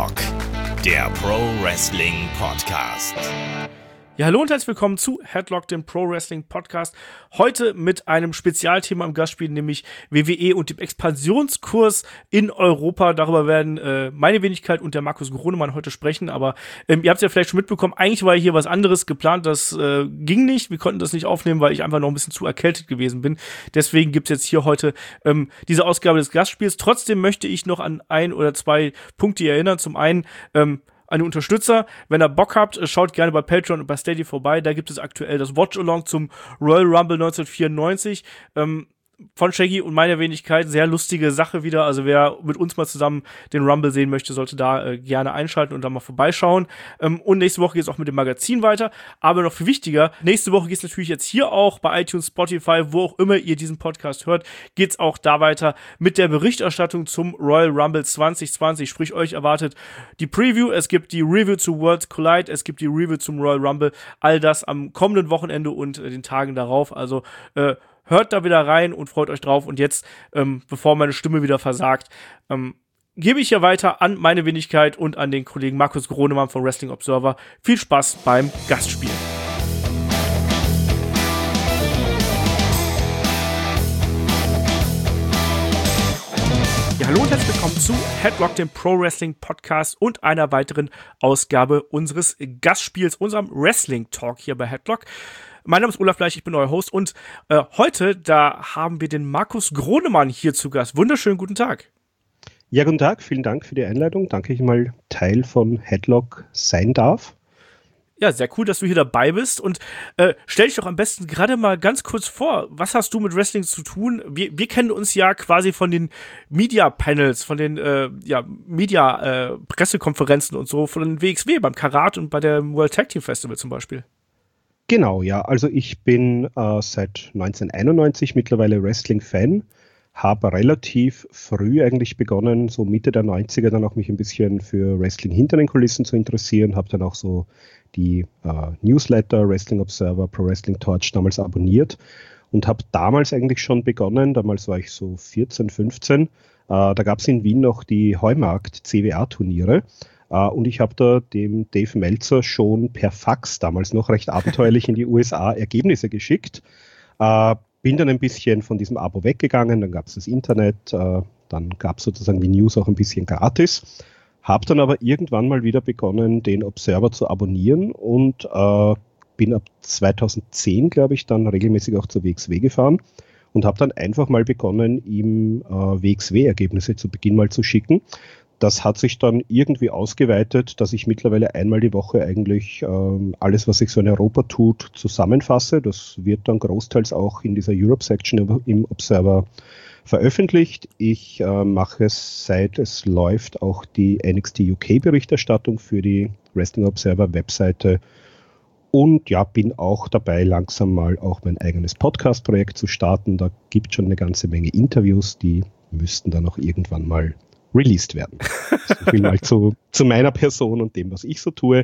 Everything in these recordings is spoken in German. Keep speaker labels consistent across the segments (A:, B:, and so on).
A: Headlock, der Pro Wrestling Podcast.
B: Ja, hallo und herzlich willkommen zu Headlock, dem Pro Wrestling Podcast. Heute mit einem Spezialthema im Gastspiel, nämlich WWE und dem Expansionskurs in Europa. Darüber werden meine Wenigkeit und der Markus Gronemann heute sprechen. Aber ihr habt es ja vielleicht schon mitbekommen, eigentlich war hier was anderes geplant. Das ging nicht. Wir konnten das nicht aufnehmen, weil ich einfach noch ein bisschen zu erkältet gewesen bin. Deswegen gibt es jetzt hier heute diese Ausgabe des Gastspiels. Trotzdem möchte ich noch an ein oder zwei Punkte erinnern. Zum einen eine Unterstützer. Wenn ihr Bock habt, schaut gerne bei Patreon und bei Steady vorbei. Da gibt es aktuell das Watch-Along zum Royal Rumble 1994 von Shaggy und meiner Wenigkeit. Sehr lustige Sache wieder. Also wer mit uns mal zusammen den Rumble sehen möchte, sollte da gerne einschalten und da mal vorbeischauen. Und nächste Woche geht es auch mit dem Magazin weiter. Aber noch viel wichtiger, nächste Woche geht es natürlich jetzt hier auch bei iTunes, Spotify, wo auch immer ihr diesen Podcast hört, geht es auch da weiter mit der Berichterstattung zum Royal Rumble 2020. Sprich, euch erwartet die Preview, es gibt die Review zu Worlds Collide, es gibt die Review zum Royal Rumble. All das am kommenden Wochenende und den Tagen darauf. Also hört da wieder rein und freut euch drauf. Und jetzt, bevor meine Stimme wieder versagt, gebe ich hier weiter an meine Wenigkeit und an den Kollegen Markus Gronemann von Wrestling Observer. Viel Spaß beim Gastspiel. Ja, hallo und herzlich willkommen zu Headlock, dem Pro Wrestling Podcast und einer weiteren Ausgabe unseres Gastspiels, unserem Wrestling Talk hier bei Headlock. Mein Name ist Olaf Bleich, ich bin euer Host und heute, da haben wir den Markus Gronemann hier zu Gast. Wunderschönen guten Tag.
C: Ja, guten Tag, vielen Dank für die Einleitung. Danke, ich mal Teil von Headlock sein darf.
B: Ja, sehr cool, dass du hier dabei bist und stell dich doch am besten gerade mal ganz kurz vor, was hast du mit Wrestling zu tun? Wir kennen uns ja quasi von den Media-Panels, von den Media-Pressekonferenzen und so, von den WXW beim Karat und bei dem World Tag Team Festival zum Beispiel.
C: Genau, ja. Also ich bin seit 1991 mittlerweile Wrestling-Fan, habe relativ früh eigentlich begonnen, so Mitte der 90er dann auch mich ein bisschen für Wrestling hinter den Kulissen zu interessieren, habe dann auch so die Newsletter, Wrestling Observer, Pro Wrestling Torch damals abonniert und habe damals eigentlich schon begonnen, damals war ich so 14, 15, da gab es in Wien noch die Heumarkt-CWA-Turniere. Und ich habe da dem Dave Meltzer schon per Fax damals noch recht abenteuerlich in die USA Ergebnisse geschickt. Bin dann ein bisschen von diesem Abo weggegangen, dann gab es das Internet, dann gab es sozusagen die News auch ein bisschen gratis. Habe dann aber irgendwann mal wieder begonnen, den Observer zu abonnieren und bin ab 2010, glaube ich, dann regelmäßig auch zur WXW gefahren und habe dann einfach mal begonnen, ihm WXW-Ergebnisse zu Beginn mal zu schicken. Das hat sich dann irgendwie ausgeweitet, dass ich mittlerweile einmal die Woche eigentlich alles, was sich so in Europa tut, zusammenfasse. Das wird dann großteils auch in dieser Europe-Section im Observer veröffentlicht. Ich mache es, seit es läuft, auch die NXT UK-Berichterstattung für die Wrestling Observer-Webseite. Und ja, bin auch dabei, langsam mal auch mein eigenes Podcast-Projekt zu starten. Da gibt es schon eine ganze Menge Interviews, die müssten dann auch irgendwann mal released werden. So viel mal zu meiner Person und dem, was ich so tue.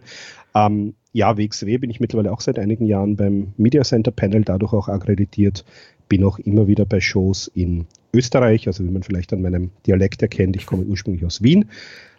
C: Ja, WXW bin ich mittlerweile auch seit einigen Jahren beim Media Center Panel, dadurch auch akkreditiert. Bin auch immer wieder bei Shows in Österreich, also wie man vielleicht an meinem Dialekt erkennt, ich komme ursprünglich aus Wien,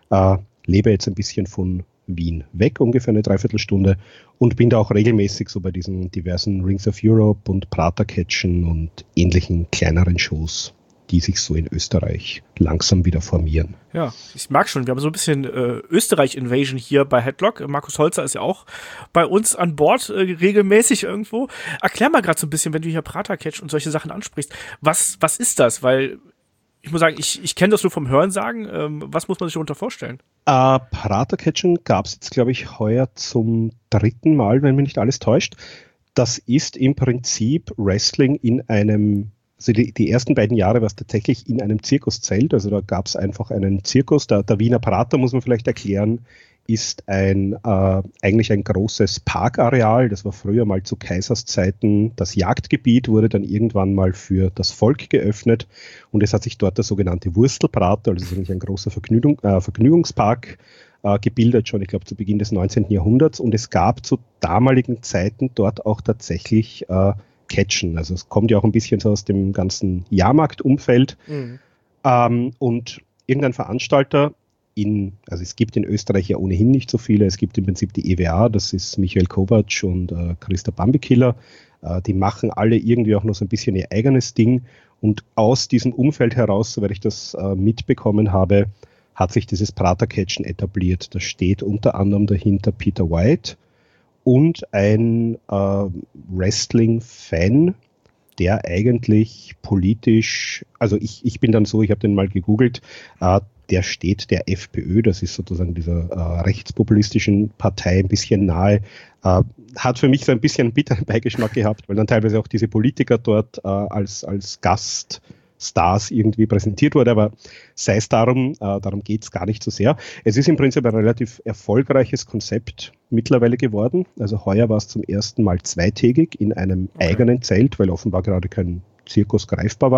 C: lebe jetzt ein bisschen von Wien weg, ungefähr eine Dreiviertelstunde und bin da auch regelmäßig so bei diesen diversen Rings of Europe und Prater-Catchen und ähnlichen kleineren Shows, die sich so in Österreich langsam wieder formieren.
B: Ja, ich mag schon, wir haben so ein bisschen Österreich-Invasion hier bei Headlock. Markus Holzer ist ja auch bei uns an Bord regelmäßig irgendwo. Erklär mal gerade so ein bisschen, wenn du hier Prater-Catch und solche Sachen ansprichst, was ist das? Weil ich muss sagen, ich kenne das nur vom Hörensagen. Was muss man sich darunter vorstellen?
C: Prater-Catchen gab es jetzt, glaube ich, heuer zum 3. Mal, wenn mich nicht alles täuscht. Das ist im Prinzip Wrestling in einem, also die ersten beiden Jahre war es tatsächlich in einem Zirkuszelt, also da gab es einfach einen Zirkus, der Wiener Prater, muss man vielleicht erklären, ist eigentlich ein großes Parkareal, das war früher mal zu Kaisers Zeiten das Jagdgebiet, wurde dann irgendwann mal für das Volk geöffnet und es hat sich dort der sogenannte Wurstelprater, also eigentlich ein großer Vergnügungspark gebildet, schon ich glaube zu Beginn des 19. Jahrhunderts und es gab zu damaligen Zeiten dort auch tatsächlich Catchen. Also es kommt ja auch ein bisschen so aus dem ganzen Jahrmarktumfeld. Und irgendein Veranstalter also es gibt in Österreich ja ohnehin nicht so viele. Es gibt im Prinzip die EWA, das ist Michael Kovac und Christa Bambikiller. Die machen alle irgendwie auch noch so ein bisschen ihr eigenes Ding. Und aus diesem Umfeld heraus, soweit ich das mitbekommen habe, hat sich dieses Prater-Catchen etabliert. Da steht unter anderem dahinter Peter White und ein Wrestling-Fan, der eigentlich politisch, also ich bin dann so, ich habe den mal gegoogelt, der steht der FPÖ, das ist sozusagen dieser rechtspopulistischen Partei ein bisschen nahe, hat für mich so ein bisschen einen bitteren Beigeschmack gehabt, weil dann teilweise auch diese Politiker dort als Gaststars irgendwie präsentiert wurde, aber sei es darum geht es gar nicht so sehr. Es ist im Prinzip ein relativ erfolgreiches Konzept mittlerweile geworden, also heuer war es zum ersten Mal zweitägig in einem eigenen Zelt, weil offenbar gerade kein Zirkus greifbar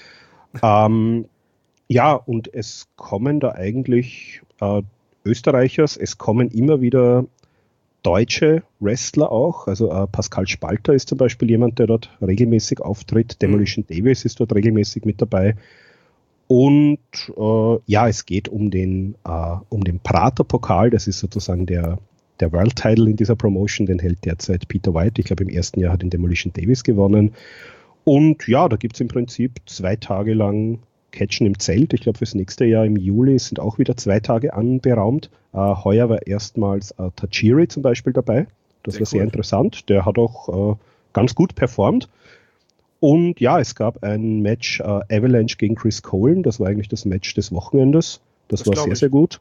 C: war. Ja, und es kommen da eigentlich Österreichers, es kommen immer wieder deutsche Wrestler auch, also Pascal Spalter ist zum Beispiel jemand, der dort regelmäßig auftritt, Demolition Davis ist dort regelmäßig mit dabei und ja, es geht um den Prater-Pokal, das ist sozusagen der World Title in dieser Promotion, den hält derzeit Peter White, ich glaube im ersten Jahr hat ihn Demolition Davis gewonnen und ja, da gibt es im Prinzip 2 Tage lang Catchen im Zelt. Ich glaube, fürs nächste Jahr im Juli sind auch wieder 2 Tage anberaumt. Heuer war erstmals Tajiri zum Beispiel dabei. Das war sehr interessant. Der hat auch ganz gut performt. Und ja, es gab ein Match Avalanche gegen Chris Colen. Das war eigentlich das Match des Wochenendes. Das war sehr, sehr gut.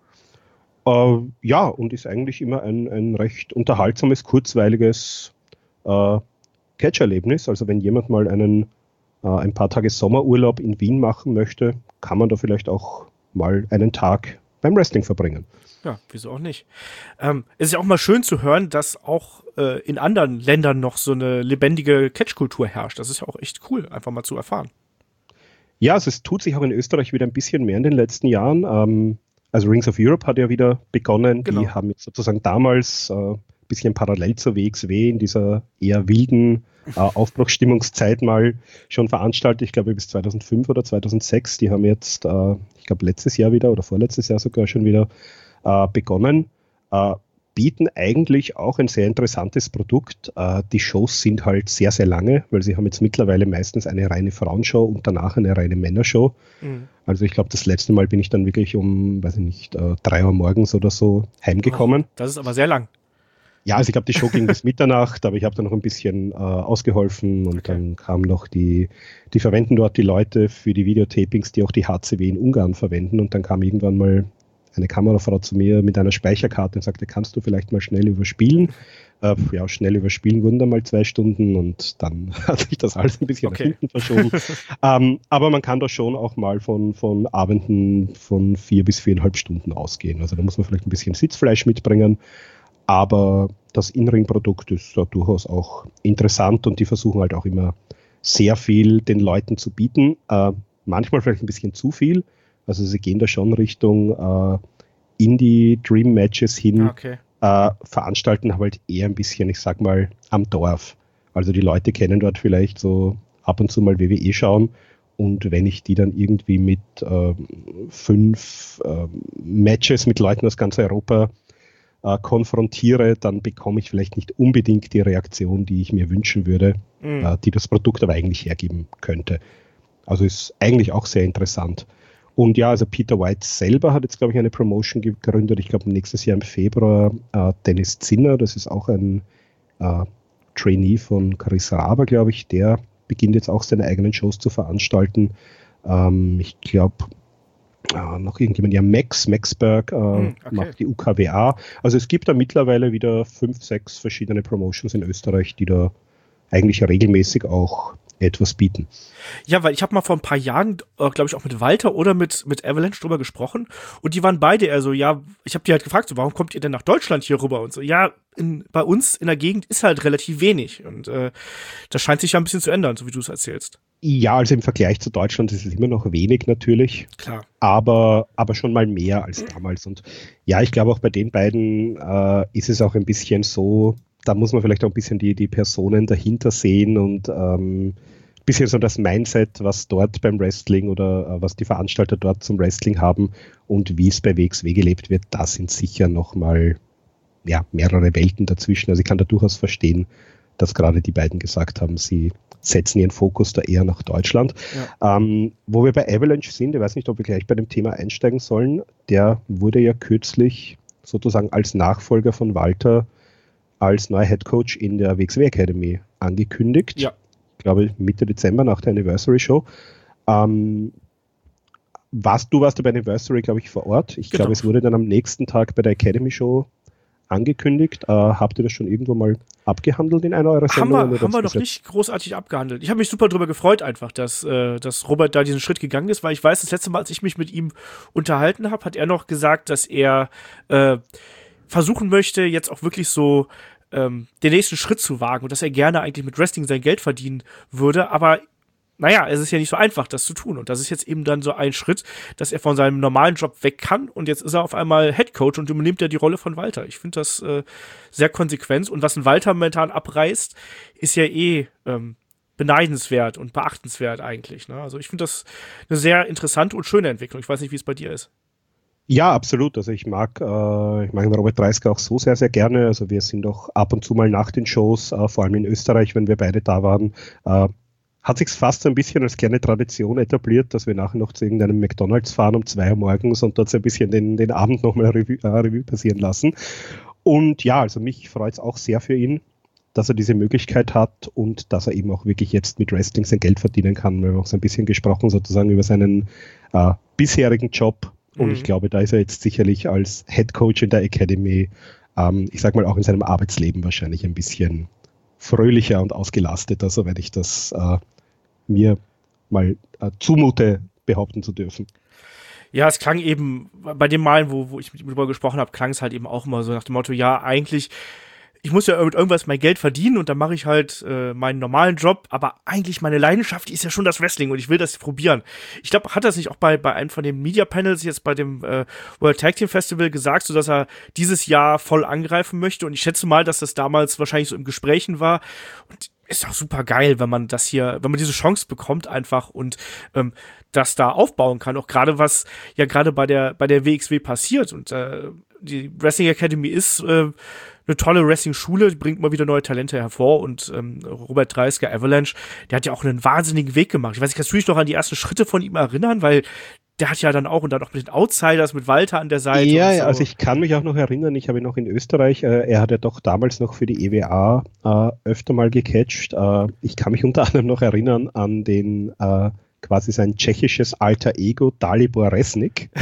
C: Ja, und ist eigentlich immer ein recht unterhaltsames, kurzweiliges Catch-Erlebnis. Also wenn jemand mal ein paar Tage Sommerurlaub in Wien machen möchte, kann man da vielleicht auch mal einen Tag beim Wrestling verbringen.
B: Ja, wieso auch nicht. Es ist ja auch mal schön zu hören, dass auch in anderen Ländern noch so eine lebendige Catch-Kultur herrscht. Das ist ja auch echt cool, einfach mal zu erfahren.
C: Ja, also es tut sich auch in Österreich wieder ein bisschen mehr in den letzten Jahren. Also Rings of Europe hat ja wieder begonnen. Genau. Die haben jetzt sozusagen damals ein bisschen parallel zur WXW in dieser eher wilden Aufbruchsstimmungszeit mal schon veranstaltet, ich glaube bis 2005 oder 2006. Die haben jetzt, ich glaube letztes Jahr wieder oder vorletztes Jahr sogar schon wieder begonnen. Bieten eigentlich auch ein sehr interessantes Produkt. Die Shows sind halt sehr, sehr lange, weil sie haben jetzt mittlerweile meistens eine reine Frauenshow und danach eine reine Männershow. Mhm. Also ich glaube, das letzte Mal bin ich dann wirklich um, 3 Uhr morgens oder so heimgekommen.
B: Oh, das ist aber sehr lang.
C: Ja, also ich glaube, die Show ging bis Mitternacht, aber ich habe da noch ein bisschen ausgeholfen und dann kam noch die verwenden dort die Leute für die Videotapings, die auch die HCW in Ungarn verwenden und dann kam irgendwann mal eine Kamerafrau zu mir mit einer Speicherkarte und sagte, kannst du vielleicht mal schnell überspielen? Ja, schnell überspielen wurden dann mal 2 Stunden und dann hat sich das alles ein bisschen nach hinten verschoben. Aber man kann da schon auch mal von Abenden von 4 bis 4,5 Stunden ausgehen. Also da muss man vielleicht ein bisschen Sitzfleisch mitbringen. Aber das In-Ring-Produkt ist da durchaus auch interessant und die versuchen halt auch immer sehr viel den Leuten zu bieten. Manchmal vielleicht ein bisschen zu viel. Also sie gehen da schon Richtung Indie-Dream-Matches hin, veranstalten halt eher ein bisschen, ich sag mal, am Dorf. Also die Leute kennen dort vielleicht so ab und zu mal WWE schauen und wenn ich die dann irgendwie mit 5 Matches mit Leuten aus ganz Europa konfrontiere, dann bekomme ich vielleicht nicht unbedingt die Reaktion, die ich mir wünschen würde, die das Produkt aber eigentlich hergeben könnte. Also ist eigentlich auch sehr interessant. Und ja, also Peter White selber hat jetzt, glaube ich, eine Promotion gegründet. Ich glaube, nächstes Jahr im Februar Dennis Zinner, das ist auch ein Trainee von Chris Raber, glaube ich, der beginnt jetzt auch seine eigenen Shows zu veranstalten. Ich glaube, noch irgendjemand, ja, Maxberg macht die UKWA. Also es gibt da mittlerweile wieder 5, 6 verschiedene Promotions in Österreich, die da eigentlich regelmäßig auch etwas bieten.
B: Ja, weil ich habe mal vor ein paar Jahren, glaube ich, auch mit Walter oder mit Avalanche drüber gesprochen und die waren beide eher so, ja, ich habe die halt gefragt, so, warum kommt ihr denn nach Deutschland hier rüber? Und so, ja, bei uns in der Gegend ist halt relativ wenig und das scheint sich ja ein bisschen zu ändern, so wie du es erzählst.
C: Ja, also im Vergleich zu Deutschland ist es immer noch wenig natürlich.
B: Klar.
C: Aber schon mal mehr als damals. Und ja, ich glaube auch bei den beiden ist es auch ein bisschen so, da muss man vielleicht auch ein bisschen die Personen dahinter sehen und bisschen so das Mindset, was dort beim Wrestling oder was die Veranstalter dort zum Wrestling haben und wie es bei WXW gelebt wird, da sind sicher nochmal mehrere Welten dazwischen. Also ich kann da durchaus verstehen, dass gerade die beiden gesagt haben, sie setzen ihren Fokus da eher nach Deutschland. Ja. Wo wir bei Avalanche sind, ich weiß nicht, ob wir gleich bei dem Thema einsteigen sollen, der wurde ja kürzlich sozusagen als Nachfolger von Walter als neuer Headcoach in der WXW Academy angekündigt. Ja. Ich glaube Mitte Dezember nach der Anniversary Show. Du warst bei Anniversary, glaube ich, vor Ort. Ich glaube, es wurde dann am nächsten Tag bei der Academy Show angekündigt. Habt ihr das schon irgendwo mal abgehandelt in einer eurer Sendungen?
B: Haben wir noch nicht großartig abgehandelt. Ich habe mich super darüber gefreut einfach, dass Robert da diesen Schritt gegangen ist, weil ich weiß, das letzte Mal, als ich mich mit ihm unterhalten habe, hat er noch gesagt, dass er versuchen möchte, jetzt auch wirklich so den nächsten Schritt zu wagen und dass er gerne eigentlich mit Wrestling sein Geld verdienen würde, aber naja, es ist ja nicht so einfach, das zu tun. Und das ist jetzt eben dann so ein Schritt, dass er von seinem normalen Job weg kann. Und jetzt ist er auf einmal Headcoach und übernimmt ja die Rolle von Walter. Ich finde das sehr konsequent. Und was ein Walter momentan abreißt, ist ja beneidenswert und beachtenswert eigentlich. Ne? Also ich finde das eine sehr interessante und schöne Entwicklung. Ich weiß nicht, wie es bei dir ist.
C: Ja, absolut. Also ich mag Robert Dreisker auch so sehr, sehr gerne. Also wir sind auch ab und zu mal nach den Shows, vor allem in Österreich, wenn wir beide da waren, hat sich fast so ein bisschen als kleine Tradition etabliert, dass wir nachher noch zu irgendeinem McDonald's fahren um 2 Uhr morgens und dort so ein bisschen den Abend nochmal Revue passieren lassen. Und ja, also mich freut es auch sehr für ihn, dass er diese Möglichkeit hat und dass er eben auch wirklich jetzt mit Wrestling sein Geld verdienen kann. Wir haben auch so ein bisschen gesprochen sozusagen über seinen bisherigen Job. Und ich glaube, da ist er jetzt sicherlich als Head Coach in der Academy, ich sag mal auch in seinem Arbeitsleben wahrscheinlich ein bisschen fröhlicher und ausgelasteter, soweit ich das mir mal zumute, behaupten zu dürfen.
B: Ja, es klang eben, bei den Malen, wo ich mit ihm drüber gesprochen habe, klang es halt eben auch immer so nach dem Motto, ja, eigentlich, ich muss ja mit irgendwas mein Geld verdienen und dann mache ich halt meinen normalen Job, aber eigentlich meine Leidenschaft, die ist ja schon das Wrestling und ich will das probieren. Ich glaube, hat er es nicht auch bei einem von den Media Panels jetzt bei dem World Tag Team Festival gesagt, so dass er dieses Jahr voll angreifen möchte und ich schätze mal, dass das damals wahrscheinlich so im Gesprächen war und ist auch super geil, wenn man diese Chance bekommt einfach und das da aufbauen kann, auch gerade was ja gerade bei der WXW passiert und die Wrestling Academy ist eine tolle Wrestling-Schule, die bringt immer wieder neue Talente hervor und Robert Dreisker, Avalanche, der hat ja auch einen wahnsinnigen Weg gemacht. Ich weiß nicht, kannst du dich noch an die ersten Schritte von ihm erinnern, weil der hat ja dann auch mit den Outsiders, mit Walter an der Seite.
C: Ja, und so. Also ich kann mich auch noch erinnern, ich habe ihn noch in Österreich, er hat ja doch damals noch für die EWA öfter mal gecatcht. Ich kann mich unter anderem noch erinnern an den quasi sein tschechisches alter Ego Dalibor Resnik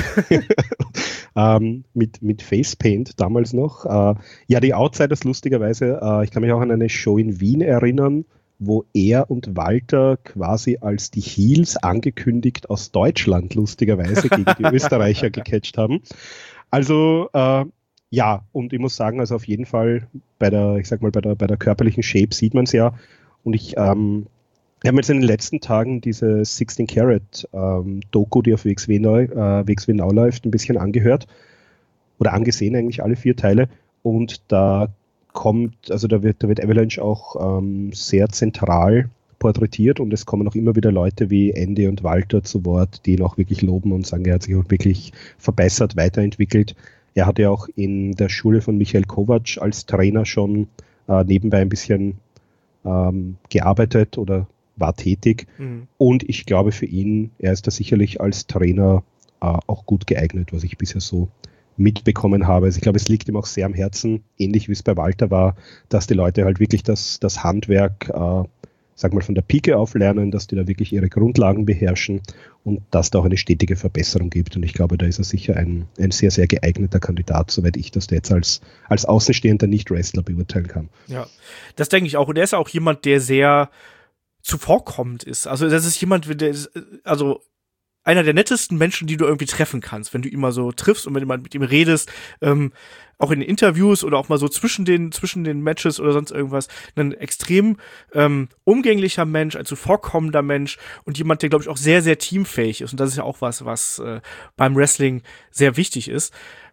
C: mit Facepaint damals noch. Ja, die Outsiders lustigerweise, ich kann mich auch an eine Show in Wien erinnern, wo er und Walter quasi als die Heels angekündigt aus Deutschland lustigerweise gegen die Österreicher gecatcht haben. Also ja, und ich muss sagen, also auf jeden Fall bei der körperlichen Shape sieht man es ja. Und ich habe mir jetzt in den letzten Tagen diese 16 Karat Doku, die auf WXW Now läuft, ein bisschen angehört oder angesehen, eigentlich alle 4 Teile. Und da wird Avalanche auch sehr zentral porträtiert und es kommen auch immer wieder Leute wie Andy und Walter zu Wort, die ihn auch wirklich loben und sagen, er hat sich auch wirklich verbessert, weiterentwickelt. Er hat ja auch in der Schule von Michael Kovac als Trainer schon nebenbei ein bisschen gearbeitet oder war tätig. Und ich glaube für ihn, er ist da sicherlich als Trainer auch gut geeignet, was ich bisher so mitbekommen habe. Also ich glaube, es liegt ihm auch sehr am Herzen, ähnlich wie es bei Walter war, dass die Leute halt wirklich das Handwerk, sag mal, von der Pike auf lernen, dass die da wirklich ihre Grundlagen beherrschen und dass da auch eine stetige Verbesserung gibt. Und ich glaube, da ist er sicher ein sehr, sehr geeigneter Kandidat, soweit ich das jetzt als außenstehender Nicht-Wrestler beurteilen kann.
B: Ja, das denke ich auch. Und er ist auch jemand, der sehr zuvorkommend ist. Also das ist jemand, also einer der nettesten Menschen, die du irgendwie treffen kannst, wenn du ihn mal so triffst und wenn du mal mit ihm redest, auch in den Interviews oder auch mal so zwischen den Matches oder sonst irgendwas, ein extrem umgänglicher Mensch, ein zuvorkommender Mensch und jemand, der, glaube ich, auch sehr, sehr teamfähig ist. Und das ist ja auch was beim Wrestling sehr wichtig ist. Und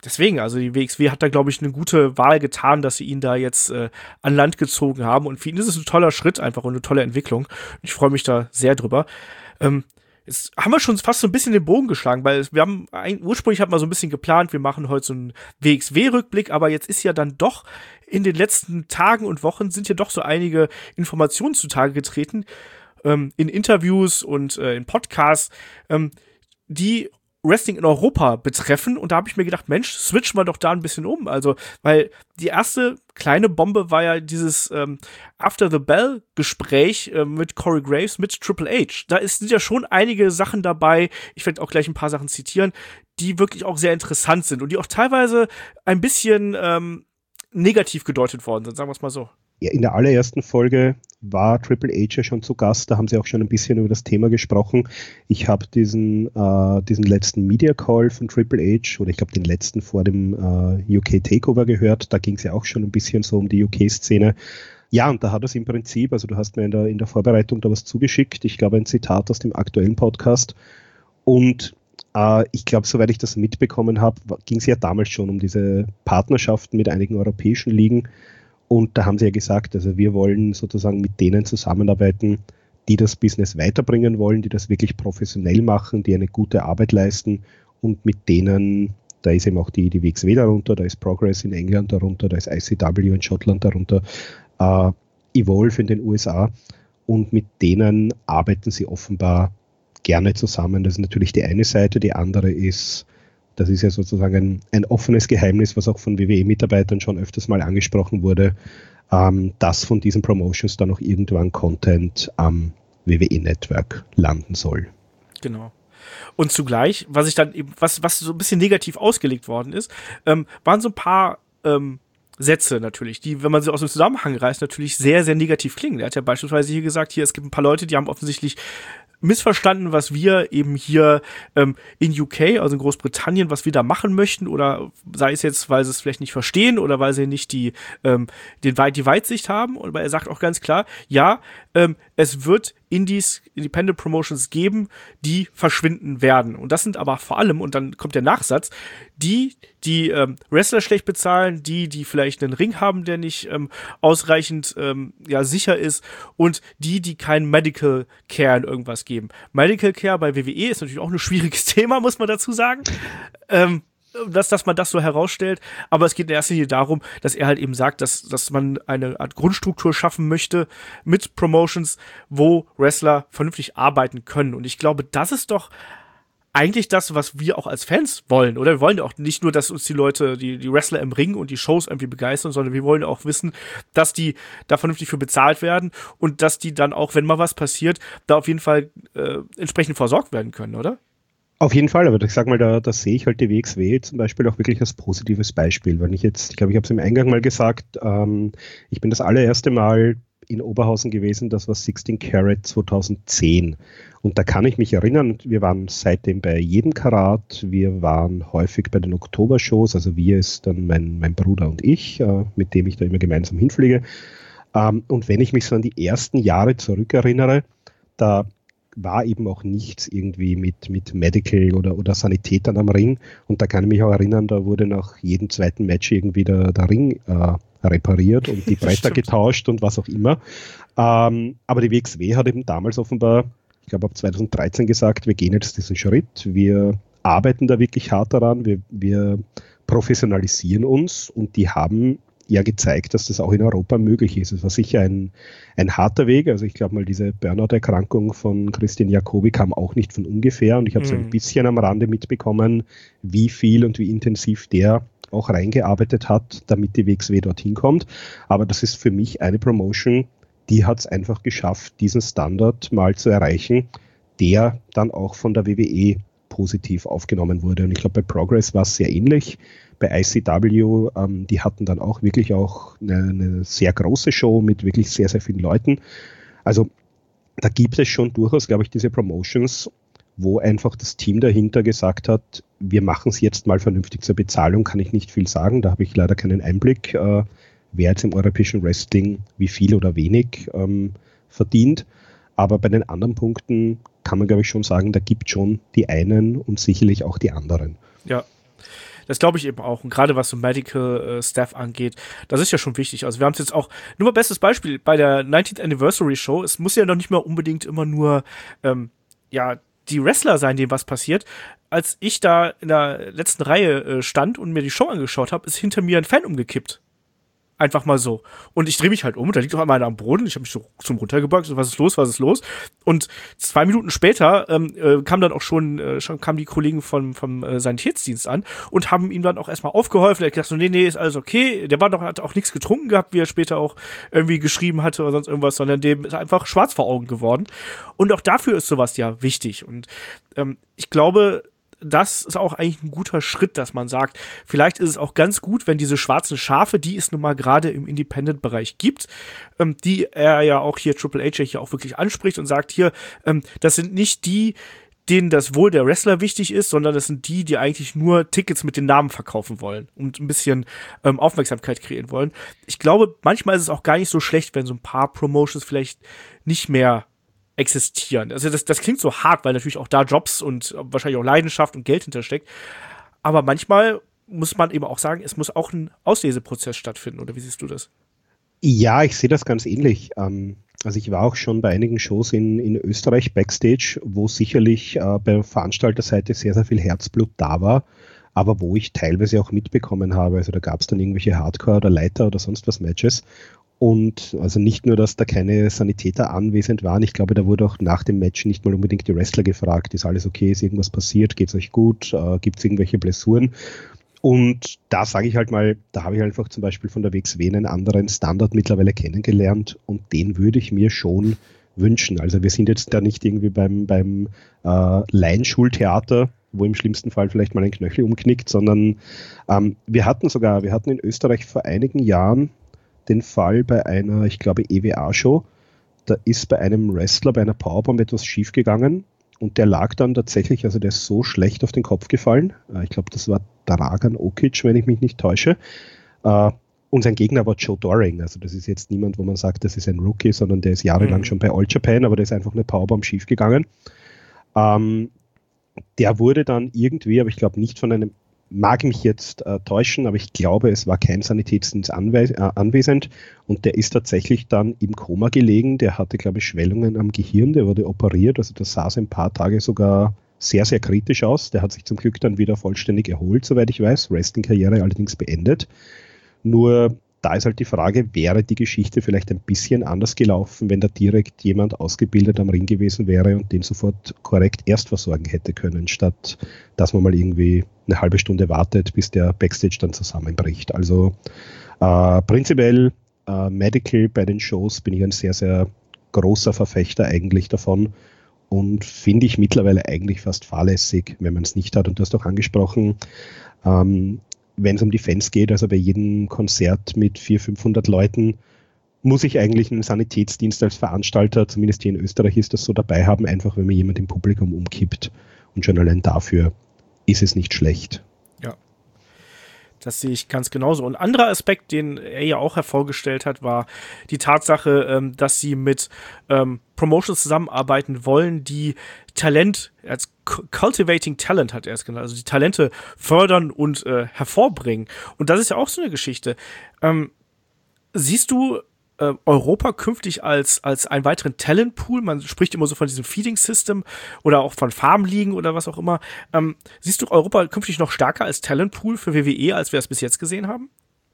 B: deswegen, also die WXW hat da, glaube ich, eine gute Wahl getan, dass sie ihn da jetzt an Land gezogen haben. Und für ihn ist es ein toller Schritt einfach und eine tolle Entwicklung. Ich freue mich da sehr drüber. Jetzt haben wir schon fast so ein bisschen den Bogen geschlagen, weil wir haben ursprünglich hat man so ein bisschen geplant, wir machen heute so einen WXW-Rückblick, aber jetzt ist ja dann doch in den letzten Tagen und Wochen sind ja doch so einige Informationen zutage getreten, in Interviews und in Podcasts, die Wrestling in Europa betreffen. Und da habe ich mir gedacht, Mensch, switchen wir doch da ein bisschen um. Also, weil die erste kleine Bombe war ja dieses After the Bell-Gespräch mit Corey Graves, mit Triple H. Da sind ja schon einige Sachen dabei, ich werde auch gleich ein paar Sachen zitieren, die wirklich auch sehr interessant sind und die auch teilweise ein bisschen negativ gedeutet worden sind, sagen wir es mal so.
C: Ja, in der allerersten Folge war Triple H ja schon zu Gast, da haben sie auch schon ein bisschen über das Thema gesprochen. Ich habe diesen letzten Media Call von Triple H, oder ich glaube den letzten vor dem UK Takeover gehört, da ging es ja auch schon ein bisschen so um die UK-Szene. Ja, und da hat es im Prinzip, also du hast mir in der Vorbereitung da was zugeschickt, ich glaube ein Zitat aus dem aktuellen Podcast, und ich glaube, soweit ich das mitbekommen habe, ging es ja damals schon um diese Partnerschaften mit einigen europäischen Ligen. Und da haben sie ja gesagt, also wir wollen sozusagen mit denen zusammenarbeiten, die das Business weiterbringen wollen, die das wirklich professionell machen, die eine gute Arbeit leisten und mit denen, da ist eben auch die WXW darunter, da ist Progress in England darunter, da ist ICW in Schottland darunter, Evolve in den USA, und mit denen arbeiten sie offenbar gerne zusammen. Das ist natürlich die eine Seite, die andere ist, das ist ja sozusagen ein offenes Geheimnis, was auch von WWE-Mitarbeitern schon öfters mal angesprochen wurde, dass von diesen Promotions dann auch irgendwann Content am WWE-Network landen soll.
B: Genau. Und zugleich, was ich dann eben, was so ein bisschen negativ ausgelegt worden ist, waren so ein paar Sätze natürlich, die, wenn man sie aus dem Zusammenhang reißt, natürlich sehr, sehr negativ klingen. Er hat ja beispielsweise hier gesagt, es gibt ein paar Leute, die haben offensichtlich missverstanden, was wir eben hier in UK, also in Großbritannien, was wir da machen möchten, oder sei es jetzt, weil sie es vielleicht nicht verstehen oder weil sie nicht die Weitsicht haben. Aber er sagt auch ganz klar, ja, es wird Independent Promotions geben, die verschwinden werden. Und das sind aber vor allem, und dann kommt der Nachsatz, die Wrestler schlecht bezahlen, die vielleicht einen Ring haben, der nicht ausreichend sicher ist, und die kein Medical Care in irgendwas geben. Medical Care bei WWE ist natürlich auch ein schwieriges Thema, muss man dazu sagen. Dass man das so herausstellt, aber es geht in erster Linie darum, dass er halt eben sagt, dass man eine Art Grundstruktur schaffen möchte mit Promotions, wo Wrestler vernünftig arbeiten können. Und ich glaube, das ist doch eigentlich das, was wir auch als Fans wollen, oder? Wir wollen ja auch nicht nur, dass uns die Leute, die Wrestler im Ring und die Shows irgendwie begeistern, sondern wir wollen ja auch wissen, dass die da vernünftig für bezahlt werden und dass die dann auch, wenn mal was passiert, da auf jeden Fall entsprechend versorgt werden können, oder?
C: Auf jeden Fall, aber ich sag mal, da sehe ich halt die WXW zum Beispiel auch wirklich als positives Beispiel. Wenn ich glaube, ich habe es im Eingang mal gesagt, ich bin das allererste Mal in Oberhausen gewesen, das war 16 Carat 2010. Und da kann ich mich erinnern, wir waren seitdem bei jedem Karat, wir waren häufig bei den Oktobershows, also wir ist dann mein Bruder und ich, mit dem ich da immer gemeinsam hinfliege. Und wenn ich mich so an die ersten Jahre zurückerinnere, da war eben auch nichts irgendwie mit Medical oder Sanitätern am Ring. Und da kann ich mich auch erinnern, da wurde nach jedem zweiten Match irgendwie der Ring repariert und die Bretter getauscht und was auch immer. Aber die WXW hat eben damals offenbar, ich glaube ab 2013 gesagt, wir gehen jetzt diesen Schritt, wir arbeiten da wirklich hart daran, wir professionalisieren uns, und die haben ja gezeigt, dass das auch in Europa möglich ist. Es war sicher ein harter Weg. Also ich glaube mal, diese Burnout-Erkrankung von Christian Jacobi kam auch nicht von ungefähr, und ich habe so ein bisschen am Rande mitbekommen, wie viel und wie intensiv der auch reingearbeitet hat, damit die WXW dorthin kommt. Aber das ist für mich eine Promotion, die hat es einfach geschafft, diesen Standard mal zu erreichen, der dann auch von der WWE positiv aufgenommen wurde. Und ich glaube, bei Progress war es sehr ähnlich. Bei ICW, die hatten dann auch wirklich auch eine sehr große Show mit wirklich sehr, sehr vielen Leuten. Also da gibt es schon durchaus, glaube ich, diese Promotions, wo einfach das Team dahinter gesagt hat, wir machen es jetzt mal vernünftig. Zur Bezahlung kann ich nicht viel sagen, da habe ich leider keinen Einblick, wer jetzt im europäischen Wrestling wie viel oder wenig verdient. Aber bei den anderen Punkten kann man, glaube ich, schon sagen, da gibt es schon die einen und sicherlich auch die anderen.
B: Ja. Das glaube ich eben auch. Und gerade was so Medical Staff angeht, das ist ja schon wichtig. Also wir haben es jetzt auch, nur mal bestes Beispiel, bei der 19th Anniversary Show, es muss ja noch nicht mal unbedingt immer nur, die Wrestler sein, denen was passiert. Als ich da in der letzten Reihe stand und mir die Show angeschaut habe, ist hinter mir ein Fan umgekippt. Einfach mal so. Und ich drehe mich halt um und da liegt doch einmal einer am Boden. Ich habe mich so zum runtergebeugt, so, was ist los? Und 2 Minuten später kam dann auch schon kamen die Kollegen vom Sanitätsdienst an und haben ihm dann auch erstmal aufgeholfen. Er hat gesagt so, nee, ist alles okay. Der hat auch nichts getrunken gehabt, wie er später auch irgendwie geschrieben hatte oder sonst irgendwas, sondern dem ist einfach schwarz vor Augen geworden. Und auch dafür ist sowas ja wichtig. Und ich glaube, das ist auch eigentlich ein guter Schritt, dass man sagt, vielleicht ist es auch ganz gut, wenn diese schwarzen Schafe, die es nun mal gerade im Independent-Bereich gibt, die er ja auch hier, Triple H hier auch wirklich anspricht und sagt hier, das sind nicht die, denen das Wohl der Wrestler wichtig ist, sondern das sind die eigentlich nur Tickets mit den Namen verkaufen wollen und ein bisschen Aufmerksamkeit kreieren wollen. Ich glaube, manchmal ist es auch gar nicht so schlecht, wenn so ein paar Promotions vielleicht nicht mehr existieren. Also das klingt so hart, weil natürlich auch da Jobs und wahrscheinlich auch Leidenschaft und Geld hintersteckt. Aber manchmal muss man eben auch sagen, es muss auch ein Ausleseprozess stattfinden. Oder wie siehst du das?
C: Ja, ich sehe das ganz ähnlich. Also ich war auch schon bei einigen Shows in Österreich Backstage, wo sicherlich bei Veranstalterseite sehr, sehr viel Herzblut da war, aber wo ich teilweise auch mitbekommen habe. Also da gab es dann irgendwelche Hardcore- oder Leiter- oder sonst was Matches. Und also nicht nur, dass da keine Sanitäter anwesend waren, ich glaube, da wurde auch nach dem Match nicht mal unbedingt die Wrestler gefragt, ist alles okay, ist irgendwas passiert, geht's euch gut, gibt's irgendwelche Blessuren? Und da sage ich halt mal, da habe ich einfach zum Beispiel von der WXW einen anderen Standard mittlerweile kennengelernt und den würde ich mir schon wünschen. Also wir sind jetzt da nicht irgendwie beim Laienschultheater, wo im schlimmsten Fall vielleicht mal ein Knöchel umknickt, sondern wir hatten in Österreich vor einigen Jahren den Fall bei einer, ich glaube, EWA-Show. Da ist bei einem Wrestler, bei einer Powerbomb etwas schiefgegangen und der lag dann tatsächlich, also der ist so schlecht auf den Kopf gefallen. Ich glaube, das war Dragan Okic, wenn ich mich nicht täusche. Und sein Gegner war Joe Doring. Also das ist jetzt niemand, wo man sagt, das ist ein Rookie, sondern der ist jahrelang schon bei All Japan, aber der ist einfach eine Powerbomb schiefgegangen. Der wurde dann irgendwie, aber ich glaube nicht von einem, mag mich jetzt täuschen, aber ich glaube, es war kein Sanitätsdienst anwesend und der ist tatsächlich dann im Koma gelegen. Der hatte, glaube ich, Schwellungen am Gehirn, der wurde operiert, also das sah ein paar Tage sogar sehr, sehr kritisch aus. Der hat sich zum Glück dann wieder vollständig erholt, soweit ich weiß, Wrestling-Karriere allerdings beendet. Nur da ist halt die Frage, wäre die Geschichte vielleicht ein bisschen anders gelaufen, wenn da direkt jemand ausgebildet am Ring gewesen wäre und den sofort korrekt erst versorgen hätte können, statt dass man mal irgendwie eine halbe Stunde wartet, bis der Backstage dann zusammenbricht. Also prinzipiell Medical bei den Shows bin ich ein sehr, sehr großer Verfechter eigentlich davon und finde ich mittlerweile eigentlich fast fahrlässig, wenn man es nicht hat. Und du hast auch angesprochen, wenn es um die Fans geht, also bei jedem Konzert mit 400-500 Leuten, muss ich eigentlich einen Sanitätsdienst als Veranstalter, zumindest hier in Österreich ist das so, dabei haben, einfach wenn mir jemand im Publikum umkippt. Und schon allein dafür ist es nicht schlecht.
B: Ja, das sehe ich ganz genauso. Und ein anderer Aspekt, den er ja auch hervorgestellt hat, war die Tatsache, dass sie mit Promotions zusammenarbeiten wollen, die Talent, als Cultivating Talent hat er es genannt, also die Talente fördern und hervorbringen. Und das ist ja auch so eine Geschichte. Siehst du Europa künftig als einen weiteren Talentpool? Man spricht immer so von diesem Feeding System oder auch von Farmligen oder was auch immer. Siehst du Europa künftig noch stärker als Talentpool für WWE, als wir es bis jetzt gesehen haben?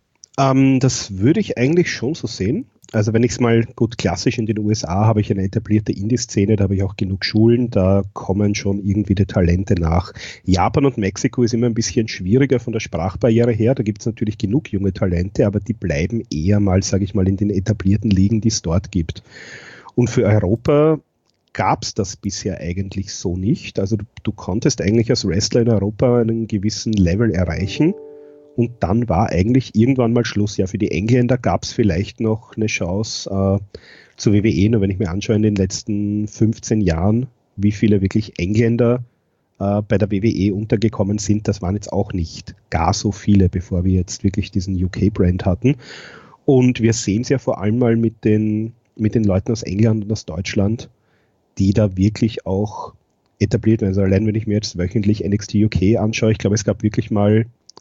C: Das würde ich eigentlich schon so sehen. Also wenn ich es mal gut klassisch in den USA habe ich eine etablierte Indie-Szene, da habe ich auch genug Schulen, da kommen schon irgendwie die Talente nach. Japan und Mexiko ist immer ein bisschen schwieriger von der Sprachbarriere her, da gibt es natürlich genug junge Talente, aber die bleiben eher mal, sage ich mal, in den etablierten Ligen, die es dort gibt. Und für Europa gab es das bisher eigentlich so nicht. Also du konntest eigentlich als Wrestler in Europa einen gewissen Level erreichen. Und dann war eigentlich irgendwann mal Schluss. Ja, für die Engländer gab es vielleicht noch eine Chance zur WWE. Nur wenn ich mir anschaue in den letzten 15 Jahren, wie viele wirklich Engländer bei der WWE untergekommen sind, das waren jetzt auch nicht gar so viele, bevor wir jetzt wirklich diesen UK-Brand hatten. Und wir sehen es ja vor allem mal mit den Leuten aus England und aus Deutschland, die da wirklich auch etabliert werden. Also allein wenn ich mir jetzt wöchentlich NXT UK anschaue, ich glaube, es gab wirklich mal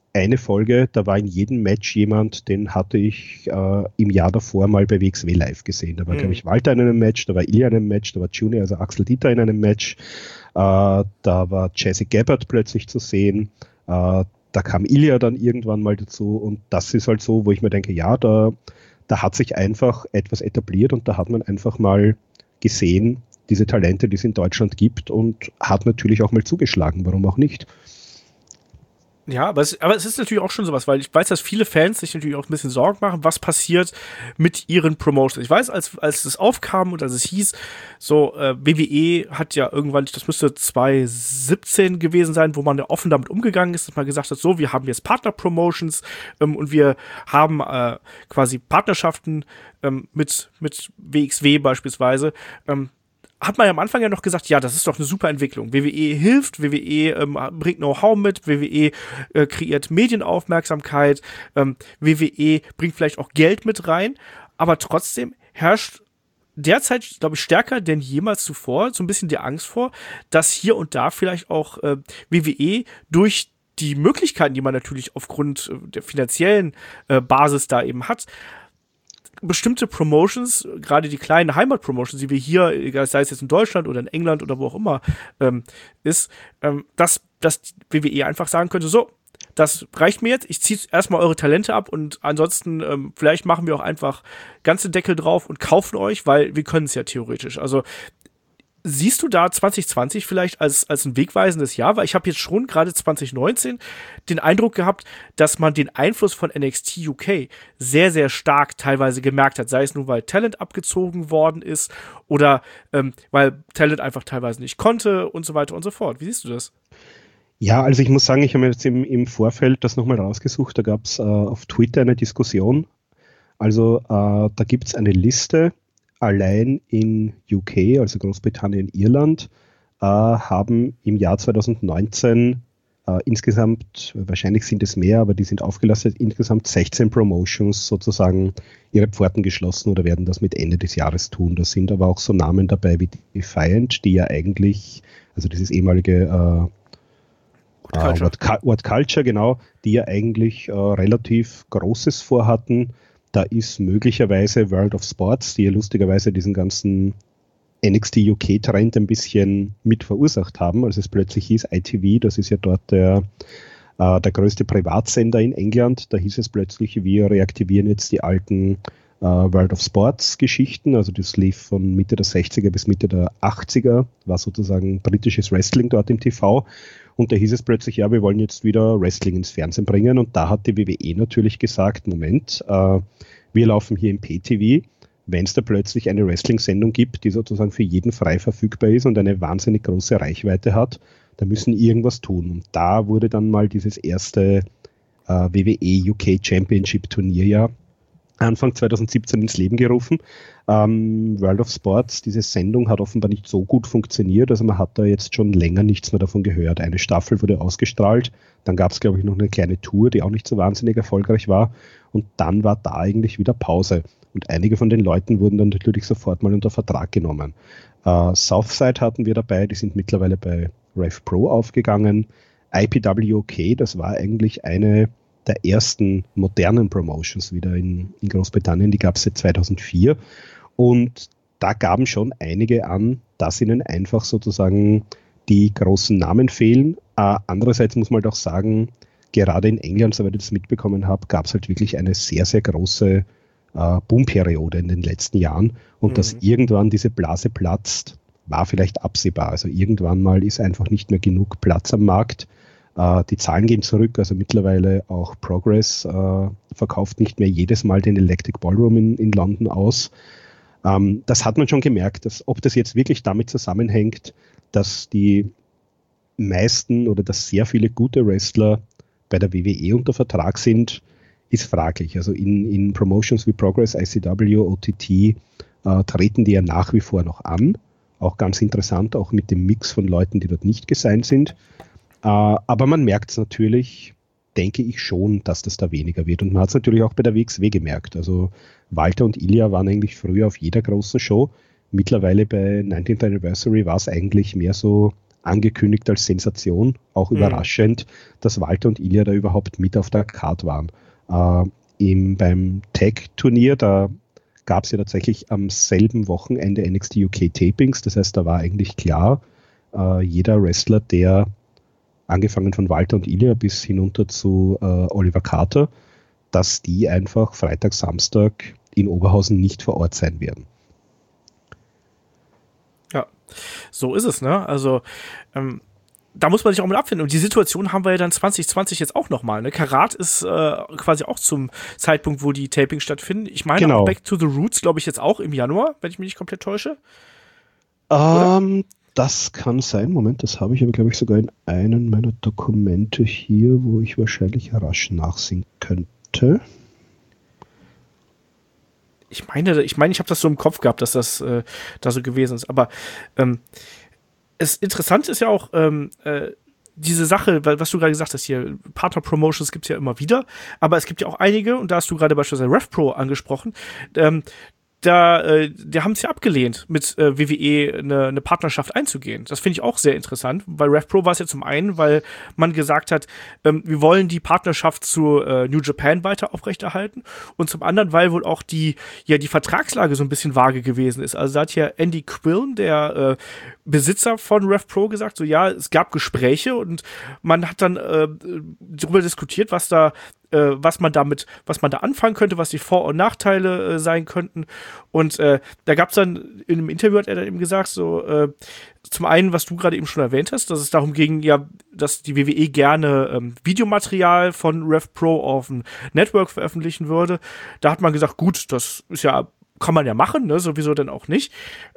C: eine Folge, da war in jedem Match jemand, den hatte ich im Jahr davor mal bei WXW live gesehen. Da war, glaube ich, Walter in einem Match, da war Ilya in einem Match, da war Junior, also Axel Dieter in einem Match, da war Jesse Gabbard plötzlich zu sehen, da kam Ilya dann irgendwann mal dazu und das ist halt so, wo ich mir denke, ja, da hat sich einfach etwas etabliert und da hat man einfach mal gesehen, diese Talente, die es in Deutschland gibt und hat natürlich auch mal zugeschlagen, warum auch nicht.
B: Ja, aber es ist natürlich auch schon sowas, weil ich weiß, dass viele Fans sich natürlich auch ein bisschen Sorgen machen, was passiert mit ihren Promotions. Ich weiß, als es aufkam und als es hieß, so WWE hat ja irgendwann, das müsste 2017 gewesen sein, wo man ja offen damit umgegangen ist, dass man gesagt hat, so, wir haben jetzt Partner-Promotions und wir haben quasi Partnerschaften mit WXW beispielsweise. Hat man ja am Anfang ja noch gesagt, ja, das ist doch eine super Entwicklung. WWE hilft, WWE bringt Know-how mit, WWE kreiert Medienaufmerksamkeit, WWE bringt vielleicht auch Geld mit rein, aber trotzdem herrscht derzeit, glaube ich, stärker denn jemals zuvor so ein bisschen die Angst vor, dass hier und da vielleicht auch WWE durch die Möglichkeiten, die man natürlich aufgrund der finanziellen Basis da eben hat, bestimmte Promotions, gerade die kleinen Heimat-Promotions, die wir hier, sei es jetzt in Deutschland oder in England oder wo auch immer, dass WWE einfach sagen könnte, so, das reicht mir jetzt, ich ziehe erstmal eure Talente ab und ansonsten vielleicht machen wir auch einfach ganze Deckel drauf und kaufen euch, weil wir können es ja theoretisch. Also siehst du da 2020 vielleicht als ein wegweisendes Jahr? Weil ich habe jetzt schon gerade 2019 den Eindruck gehabt, dass man den Einfluss von NXT UK sehr, sehr stark teilweise gemerkt hat. Sei es nur, weil Talent abgezogen worden ist oder weil Talent einfach teilweise nicht konnte und so weiter und so fort. Wie siehst du das?
C: Ja, also ich muss sagen, ich habe mir jetzt im Vorfeld das nochmal rausgesucht. Da gab es auf Twitter eine Diskussion. Also da gibt es eine Liste. Allein in UK, also Großbritannien, Irland, haben im Jahr 2019 insgesamt, wahrscheinlich sind es mehr, aber die sind aufgelastet, insgesamt 16 Promotions sozusagen ihre Pforten geschlossen oder werden das mit Ende des Jahres tun. Da sind aber auch so Namen dabei wie Defiant, die ja eigentlich, also dieses ehemalige What Culture, genau, die ja eigentlich relativ Großes vorhatten. Da ist möglicherweise World of Sports, die ja lustigerweise diesen ganzen NXT UK-Trend ein bisschen mit verursacht haben, als es plötzlich hieß, ITV, das ist ja dort der größte Privatsender in England, da hieß es plötzlich, wir reaktivieren jetzt die alten World of Sports-Geschichten, also das lief von Mitte der 60er bis Mitte der 80er, war sozusagen britisches Wrestling dort im TV. Und da hieß es plötzlich, ja, wir wollen jetzt wieder Wrestling ins Fernsehen bringen. Und da hat die WWE natürlich gesagt, Moment, wir laufen hier im PTV. Wenn es da plötzlich eine Wrestling-Sendung gibt, die sozusagen für jeden frei verfügbar ist und eine wahnsinnig große Reichweite hat, da müssen irgendwas tun. Und da wurde dann mal dieses erste WWE UK Championship Turnier ja Anfang 2017 ins Leben gerufen. World of Sports, diese Sendung hat offenbar nicht so gut funktioniert, also man hat da jetzt schon länger nichts mehr davon gehört. Eine Staffel wurde ausgestrahlt, dann gab es, glaube ich, noch eine kleine Tour, die auch nicht so wahnsinnig erfolgreich war und dann war da eigentlich wieder Pause und einige von den Leuten wurden dann natürlich sofort mal unter Vertrag genommen. Southside hatten wir dabei, die sind mittlerweile bei Rev Pro aufgegangen. IPW UK, das war eigentlich eine der ersten modernen Promotions wieder in Großbritannien, die gab es seit 2004 und da gaben schon einige an, dass ihnen einfach sozusagen die großen Namen fehlen. Andererseits muss man doch sagen, gerade in England, soweit ich das mitbekommen habe, gab es halt wirklich eine sehr, sehr große Boomperiode in den letzten Jahren und dass irgendwann diese Blase platzt, war vielleicht absehbar. Also irgendwann mal ist einfach nicht mehr genug Platz am Markt. Die Zahlen gehen zurück, also mittlerweile auch Progress verkauft nicht mehr jedes Mal den Electric Ballroom in London aus. Das hat man schon gemerkt, dass, ob das jetzt wirklich damit zusammenhängt, dass die meisten oder dass sehr viele gute Wrestler bei der WWE unter Vertrag sind, ist fraglich. Also in Promotions wie Progress, ICW, OTT treten die ja nach wie vor noch an. Auch ganz interessant, auch mit dem Mix von Leuten, die dort nicht gesigned sind. Aber man merkt es natürlich, denke ich schon, dass das da weniger wird. Und man hat es natürlich auch bei der WXW gemerkt. Also Walter und Ilya waren eigentlich früher auf jeder großen Show. Mittlerweile bei 19th Anniversary war es eigentlich mehr so angekündigt als Sensation, auch überraschend, dass Walter und Ilja da überhaupt mit auf der Card waren. Beim Tag-Turnier, da gab es ja tatsächlich am selben Wochenende NXT UK Tapings, das heißt, da war eigentlich klar, jeder Wrestler, der angefangen von Walter und Ilja bis hinunter zu Oliver Carter, dass die einfach Freitag, Samstag in Oberhausen nicht vor Ort sein werden.
B: Ja, so ist es, ne? Also, da muss man sich auch mal abfinden. Und die Situation haben wir ja dann 2020 jetzt auch nochmal. Ne? Karat ist quasi auch zum Zeitpunkt, wo die Tapings stattfinden. Ich meine auch Back to the Roots, glaube ich, jetzt auch im Januar, wenn ich mich nicht komplett täusche.
C: Das kann sein. Moment, das habe ich aber, glaube ich, sogar in einem meiner Dokumente hier, wo ich wahrscheinlich rasch nachsehen könnte.
B: Ich meine, ich habe das so im Kopf gehabt, dass das da so gewesen ist. Aber interessant ist ja auch diese Sache, was du gerade gesagt hast hier, Partner-Promotions gibt es ja immer wieder, aber es gibt ja auch einige, und da hast du gerade beispielsweise RevPro angesprochen, die haben es ja abgelehnt, mit WWE eine Partnerschaft einzugehen. Das finde ich auch sehr interessant. Bei RevPro war es ja zum einen, weil man gesagt hat, wir wollen die Partnerschaft zu New Japan weiter aufrechterhalten, und zum anderen, weil wohl auch die Vertragslage so ein bisschen vage gewesen ist. Also da hat ja Andy Quillen, der Besitzer von RevPro, gesagt, so ja, es gab Gespräche und man hat dann darüber diskutiert, was man da anfangen könnte, was die Vor- und Nachteile sein könnten. Und da gab es dann, in einem Interview hat er dann eben gesagt, so zum einen, was du gerade eben schon erwähnt hast, dass es darum ging, ja, dass die WWE gerne Videomaterial von RevPro auf dem Network veröffentlichen würde. Da hat man gesagt, gut, das ist ja, kann man ja machen, ne, sowieso dann auch nicht.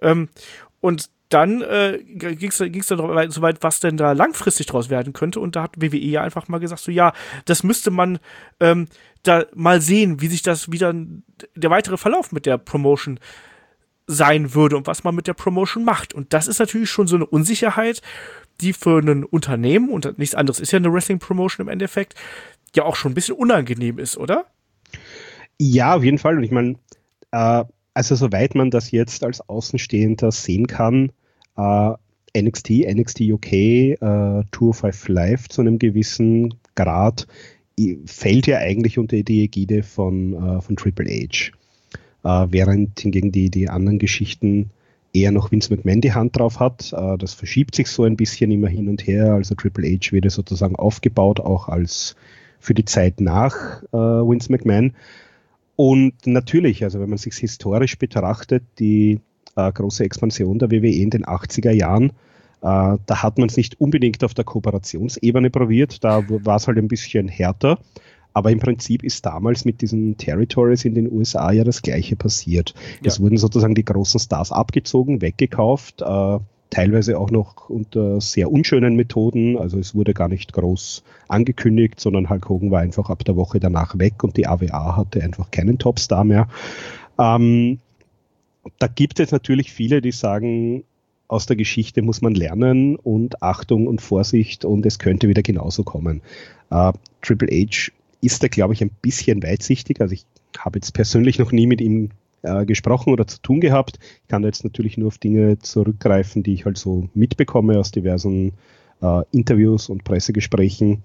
B: Und dann ging es dann so weit, was denn da langfristig draus werden könnte. Und da hat WWE ja einfach mal gesagt, so ja, das müsste man da mal sehen, wie sich das wieder der weitere Verlauf mit der Promotion sein würde und was man mit der Promotion macht. Und das ist natürlich schon so eine Unsicherheit, die für ein Unternehmen, und nichts anderes ist ja eine Wrestling-Promotion im Endeffekt, ja auch schon ein bisschen unangenehm ist, oder?
C: Ja, auf jeden Fall. Und ich meine, also soweit man das jetzt als Außenstehender sehen kann, NXT UK, 205 Live zu einem gewissen Grad fällt ja eigentlich unter die Ägide von Triple H. Während hingegen die anderen Geschichten eher noch Vince McMahon die Hand drauf hat. Das verschiebt sich so ein bisschen immer hin und her. Also Triple H wird sozusagen aufgebaut, auch als für die Zeit nach Vince McMahon. Und natürlich, also wenn man sich historisch betrachtet, die große Expansion der WWE in den 80er Jahren, da hat man es nicht unbedingt auf der Kooperationsebene probiert, da war es halt ein bisschen härter, aber im Prinzip ist damals mit diesen Territories in den USA ja das Gleiche passiert. Ja. Es wurden sozusagen die großen Stars abgezogen, weggekauft, teilweise auch noch unter sehr unschönen Methoden, also es wurde gar nicht groß angekündigt, sondern Hulk Hogan war einfach ab der Woche danach weg und die AWA hatte einfach keinen Topstar mehr. Da gibt es natürlich viele, die sagen, aus der Geschichte muss man lernen und Achtung und Vorsicht und es könnte wieder genauso kommen. Triple H ist da, glaube ich, ein bisschen weitsichtig. Also ich habe jetzt persönlich noch nie mit ihm gesprochen oder zu tun gehabt. Ich kann da jetzt natürlich nur auf Dinge zurückgreifen, die ich halt so mitbekomme aus diversen Interviews und Pressegesprächen.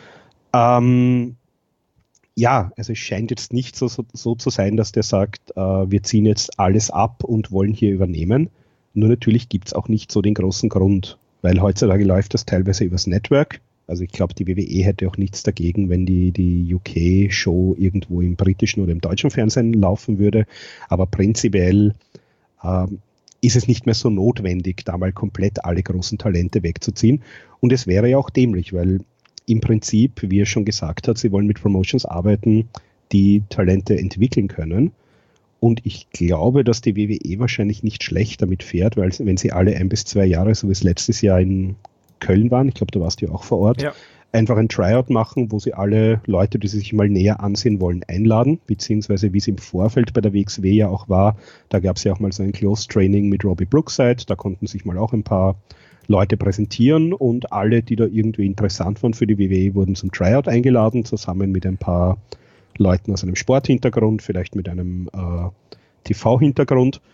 C: Ja, also es scheint jetzt nicht so zu sein, dass der sagt, wir ziehen jetzt alles ab und wollen hier übernehmen. Nur natürlich gibt es auch nicht so den großen Grund, weil heutzutage läuft das teilweise übers Network. Also ich glaube, die WWE hätte auch nichts dagegen, wenn die UK-Show irgendwo im britischen oder im deutschen Fernsehen laufen würde. Aber prinzipiell ist es nicht mehr so notwendig, da mal komplett alle großen Talente wegzuziehen. Und es wäre ja auch dämlich, weil im Prinzip, wie er schon gesagt hat, sie wollen mit Promotions arbeiten, die Talente entwickeln können. Und ich glaube, dass die WWE wahrscheinlich nicht schlecht damit fährt, weil wenn sie alle 1 bis 2 Jahre, so wie es letztes Jahr in Köln waren, ich glaube, da warst du ja auch vor Ort, ja, einfach ein Tryout machen, wo sie alle Leute, die sie sich mal näher ansehen wollen, einladen, beziehungsweise wie es im Vorfeld bei der WXW ja auch war, da gab es ja auch mal so ein Close-Training mit Robbie Brookside, da konnten sich mal auch ein paar Leute präsentieren und alle, die da irgendwie interessant waren für die WWE, wurden zum Tryout eingeladen, zusammen mit ein paar Leuten aus einem Sporthintergrund, vielleicht mit einem TV-Hintergrund.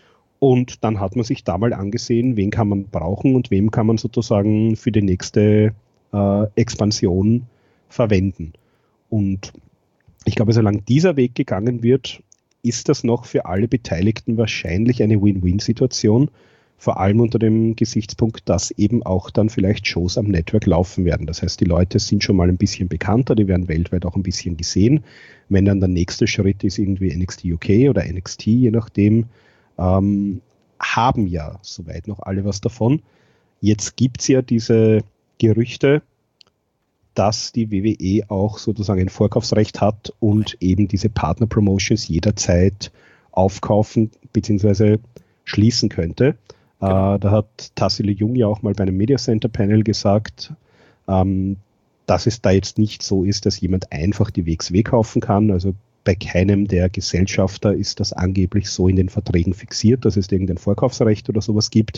C: Und dann hat man sich da mal angesehen, wen kann man brauchen und wem kann man sozusagen für die nächste Expansion verwenden. Und ich glaube, solange dieser Weg gegangen wird, ist das noch für alle Beteiligten wahrscheinlich eine Win-Win-Situation. Vor allem unter dem Gesichtspunkt, dass eben auch dann vielleicht Shows am Network laufen werden. Das heißt, die Leute sind schon mal ein bisschen bekannter, die werden weltweit auch ein bisschen gesehen. Wenn dann der nächste Schritt ist, irgendwie NXT UK oder NXT, je nachdem, haben ja soweit noch alle was davon. Jetzt gibt es ja diese Gerüchte, dass die WWE auch sozusagen ein Vorkaufsrecht hat und eben diese Partner-Promotions jederzeit aufkaufen bzw. schließen könnte. Genau. Da hat Tassilo Jung ja auch mal bei einem Media Center Panel gesagt, dass es da jetzt nicht so ist, dass jemand einfach die WXW kaufen kann. Also bei keinem der Gesellschafter ist das angeblich so in den Verträgen fixiert, dass es irgendein Vorkaufsrecht oder sowas gibt.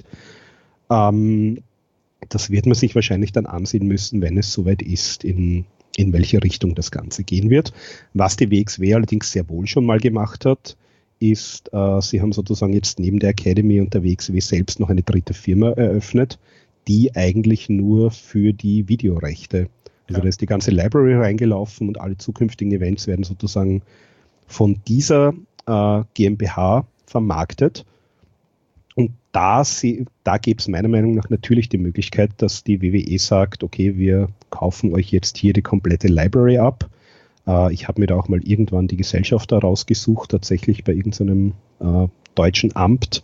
C: Das wird man sich wahrscheinlich dann ansehen müssen, wenn es soweit ist, in welche Richtung das Ganze gehen wird. Was die WXW allerdings sehr wohl schon mal gemacht hat, ist, sie haben sozusagen jetzt neben der Academy und der WXW selbst noch eine dritte Firma eröffnet, die eigentlich nur für die Videorechte, also da ist die ganze Library reingelaufen und alle zukünftigen Events werden sozusagen von dieser GmbH vermarktet. Und da gäbe es meiner Meinung nach natürlich die Möglichkeit, dass die WWE sagt, okay, wir kaufen euch jetzt hier die komplette Library ab. Ich habe mir da auch mal irgendwann die Gesellschafter rausgesucht, tatsächlich bei irgendeinem deutschen Amt.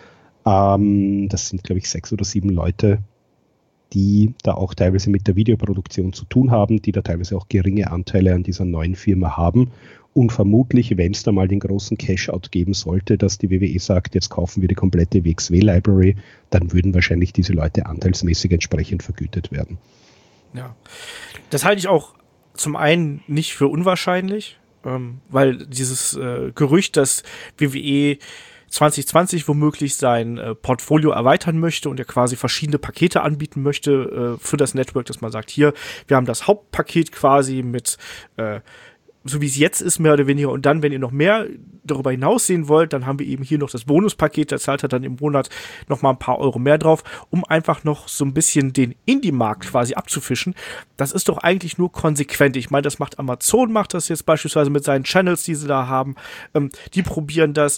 C: Das sind, glaube ich, 6 oder 7 Leute, die da auch teilweise mit der Videoproduktion zu tun haben, die da teilweise auch geringe Anteile an dieser neuen Firma haben. Und vermutlich, wenn es da mal den großen Cash-Out geben sollte, dass die WWE sagt, jetzt kaufen wir die komplette WXW-Library, dann würden wahrscheinlich diese Leute anteilsmäßig entsprechend vergütet werden.
B: Ja, das halte ich auch zum einen nicht für unwahrscheinlich, weil dieses Gerücht, dass WWE 2020 womöglich sein Portfolio erweitern möchte und ja quasi verschiedene Pakete anbieten möchte für das Network, dass man sagt, hier, wir haben das Hauptpaket quasi mit so wie es jetzt ist, mehr oder weniger. Und dann, wenn ihr noch mehr darüber hinaus sehen wollt, dann haben wir eben hier noch das Bonuspaket. Da zahlt er dann im Monat noch mal ein paar Euro mehr drauf, um einfach noch so ein bisschen den Indie-Markt quasi abzufischen. Das ist doch eigentlich nur konsequent. Ich meine, das macht Amazon, macht das jetzt beispielsweise mit seinen Channels, die sie da haben. Die probieren das.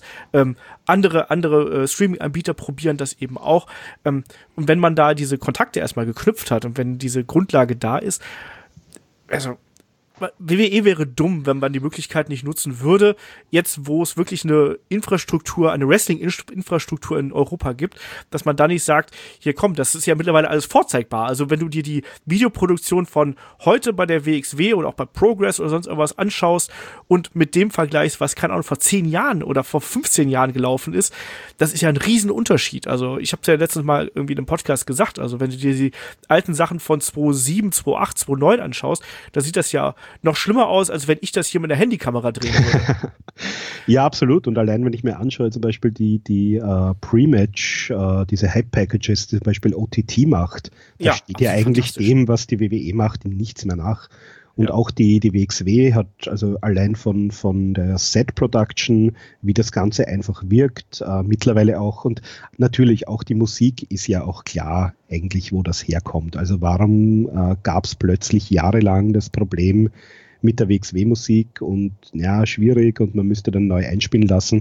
B: Andere Streaming-Anbieter probieren das eben auch. Und wenn man da diese Kontakte erstmal geknüpft hat und wenn diese Grundlage da ist, also WWE wäre dumm, wenn man die Möglichkeit nicht nutzen würde, jetzt wo es wirklich eine Infrastruktur, eine Wrestling-Infrastruktur in Europa gibt, dass man da nicht sagt, hier komm, das ist ja mittlerweile alles vorzeigbar. Also wenn du dir die Videoproduktion von heute bei der WXW oder auch bei Progress oder sonst irgendwas anschaust und mit dem vergleichst, was keine Ahnung vor 10 Jahren oder vor 15 Jahren gelaufen ist, das ist ja ein Riesenunterschied. Also ich habe es ja letztens mal irgendwie in einem Podcast gesagt, also wenn du dir die alten Sachen von 2007, 2008, 2009 anschaust, da sieht das ja noch schlimmer aus, als wenn ich das hier mit einer Handykamera drehen würde.
C: Ja, absolut. Und allein, wenn ich mir anschaue, zum Beispiel die Pre-Match, diese Hype-Packages, die zum Beispiel OTT macht, da steht ja eigentlich dem, was die WWE macht, in nichts mehr nach. Und auch die WXW hat also allein von der Set-Production, wie das Ganze einfach wirkt, mittlerweile auch, und natürlich auch die Musik ist ja auch klar eigentlich, wo das herkommt. Also warum gab es plötzlich jahrelang das Problem mit der WXW-Musik und ja, schwierig und man müsste dann neu einspielen lassen.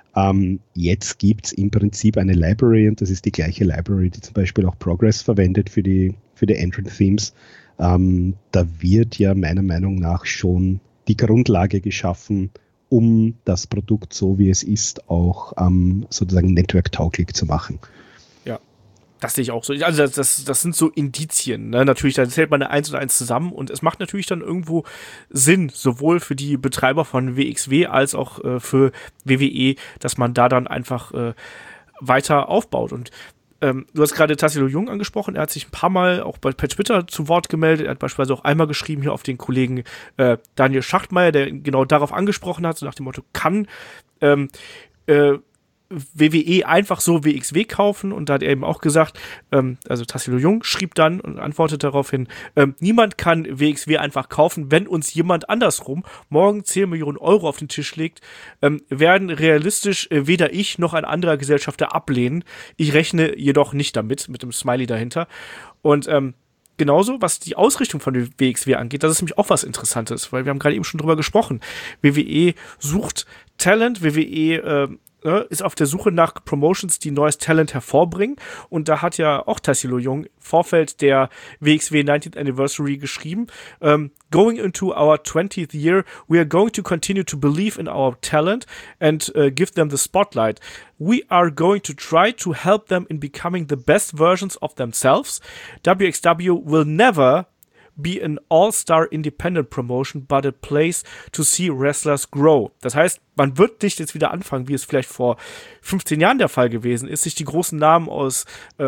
C: Jetzt gibt es im Prinzip eine Library und das ist die gleiche Library, die zum Beispiel auch Progress verwendet für die Entrant-Themes. Da wird ja meiner Meinung nach schon die Grundlage geschaffen, um das Produkt so wie es ist auch sozusagen network-tauglich zu machen.
B: Ja, das sehe ich auch so. Also das sind so Indizien. Ne? Natürlich, da zählt man eine 1 und 1 zusammen und es macht natürlich dann irgendwo Sinn, sowohl für die Betreiber von WXW als auch für WWE, dass man da dann einfach weiter aufbaut. Und du hast gerade Tassilo Jung angesprochen, er hat sich ein paar Mal auch per Twitter zu Wort gemeldet, er hat beispielsweise auch einmal geschrieben hier auf den Kollegen Daniel Schachtmeier, der genau darauf angesprochen hat, so nach dem Motto, kann WWE einfach so WXW kaufen, und da hat er eben auch gesagt, also Tassilo Jung schrieb dann und antwortet daraufhin, niemand kann WXW einfach kaufen, wenn uns jemand andersrum morgen 10 Millionen Euro auf den Tisch legt, werden realistisch weder ich noch ein anderer Gesellschafter ablehnen. Ich rechne jedoch nicht damit, mit dem Smiley dahinter. Und genauso, was die Ausrichtung von WXW angeht, das ist nämlich auch was Interessantes, weil wir haben gerade eben schon drüber gesprochen. WWE sucht Talent, WWE ist auf der Suche nach Promotions, die neues Talent hervorbringen. Und da hat ja auch Tassilo Jung im Vorfeld der WXW 19th Anniversary geschrieben, going into our 20th year, we are going to continue to believe in our talent and give them the spotlight. We are going to try to help them in becoming the best versions of themselves. WXW will never be an all-star independent promotion, but a place to see wrestlers grow. Das heißt, man wird nicht jetzt wieder anfangen, wie es vielleicht vor 15 Jahren der Fall gewesen ist, sich die großen Namen aus,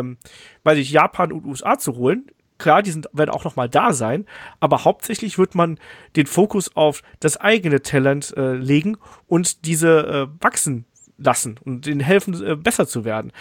B: Japan und USA zu holen. Klar, werden auch noch mal da sein, aber hauptsächlich wird man den Fokus auf das eigene Talent legen und diese wachsen lassen und denen helfen, besser zu werden.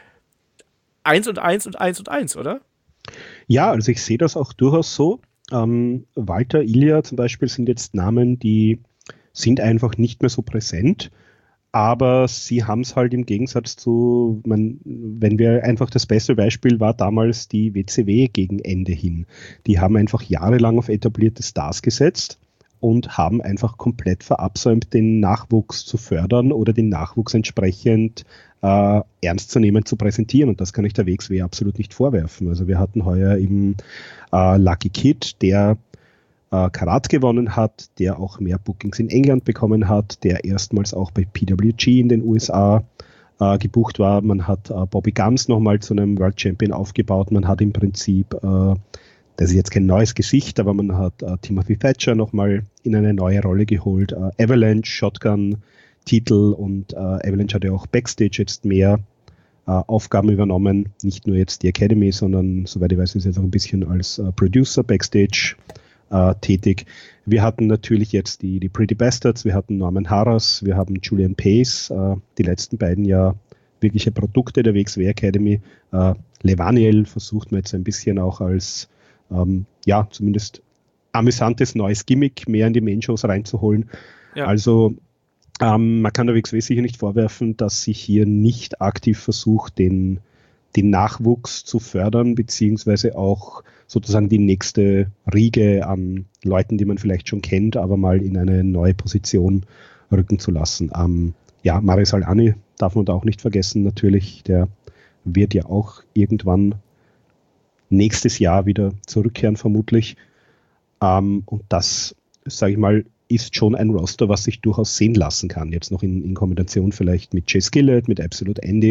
B: 1 und 1 und 1 und 1, oder?
C: Ja, also ich sehe das auch durchaus so. Walter, Ilja zum Beispiel sind jetzt Namen, die sind einfach nicht mehr so präsent, aber sie haben es halt im Gegensatz zu, wenn wir einfach, das beste Beispiel war damals die WCW gegen Ende hin. Die haben einfach jahrelang auf etablierte Stars gesetzt und haben einfach komplett verabsäumt, den Nachwuchs zu fördern oder den Nachwuchs entsprechend ernstzunehmend zu präsentieren, und das kann ich der WXW absolut nicht vorwerfen. Also wir hatten heuer eben Lucky Kid, der Karat gewonnen hat, der auch mehr Bookings in England bekommen hat, der erstmals auch bei PWG in den USA gebucht war. Man hat Bobby Guns nochmal zu einem World Champion aufgebaut. Man hat im Prinzip, das ist jetzt kein neues Gesicht, aber man hat Timothy Thatcher nochmal in eine neue Rolle geholt. Avalanche, Shotgun, Titel, und Avalanche hat ja auch Backstage jetzt mehr Aufgaben übernommen, nicht nur jetzt die Academy, sondern soweit ich weiß, ist jetzt auch ein bisschen als Producer Backstage tätig. Wir hatten natürlich jetzt die Pretty Bastards, wir hatten Norman Harras, wir haben Julian Pace, die letzten beiden ja wirkliche Produkte der WXW Academy. Levaniel versucht man jetzt ein bisschen auch als zumindest amüsantes neues Gimmick mehr in die Main-Shows reinzuholen. Ja. Also man kann der WXW sicher nicht vorwerfen, dass sich hier nicht aktiv versucht, den Nachwuchs zu fördern, beziehungsweise auch sozusagen die nächste Riege an Leuten, die man vielleicht schon kennt, aber mal in eine neue Position rücken zu lassen. Marius Al-Ani darf man da auch nicht vergessen, natürlich, der wird ja auch irgendwann nächstes Jahr wieder zurückkehren, vermutlich. Und das, sage ich mal, ist schon ein Roster, was sich durchaus sehen lassen kann. Jetzt noch in Kombination vielleicht mit Jay Skillett, mit Absolute Andy.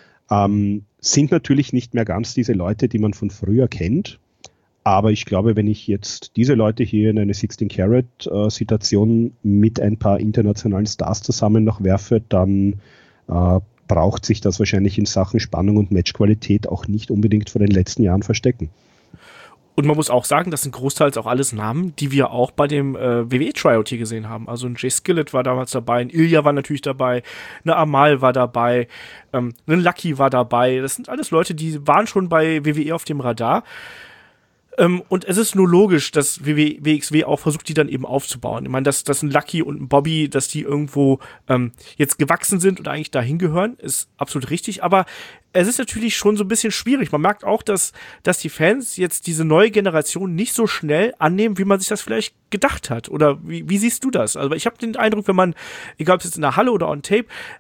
C: Sind natürlich nicht mehr ganz diese Leute, die man von früher kennt. Aber ich glaube, wenn ich jetzt diese Leute hier in eine 16-Carat-Situation mit ein paar internationalen Stars zusammen noch werfe, dann braucht sich das wahrscheinlich in Sachen Spannung und Matchqualität auch nicht unbedingt vor den letzten Jahren verstecken.
B: Und man muss auch sagen, das sind großteils auch alles Namen, die wir auch bei dem WWE-Tryout hier gesehen haben. Also ein Jay Skillett war damals dabei, ein Ilja war natürlich dabei, eine Amal war dabei, ein Lucky war dabei. Das sind alles Leute, die waren schon bei WWE auf dem Radar. Und es ist nur logisch, dass WXW auch versucht, die dann eben aufzubauen. Ich meine, dass ein Lucky und ein Bobby, dass die irgendwo jetzt gewachsen sind und eigentlich dahin gehören, ist absolut richtig. Aber es ist natürlich schon so ein bisschen schwierig. Man merkt auch, dass die Fans jetzt diese neue Generation nicht so schnell annehmen, wie man sich das vielleicht gedacht hat. Oder wie siehst du das? Also ich habe den Eindruck, wenn man, egal ob es jetzt in der Halle oder on Tape,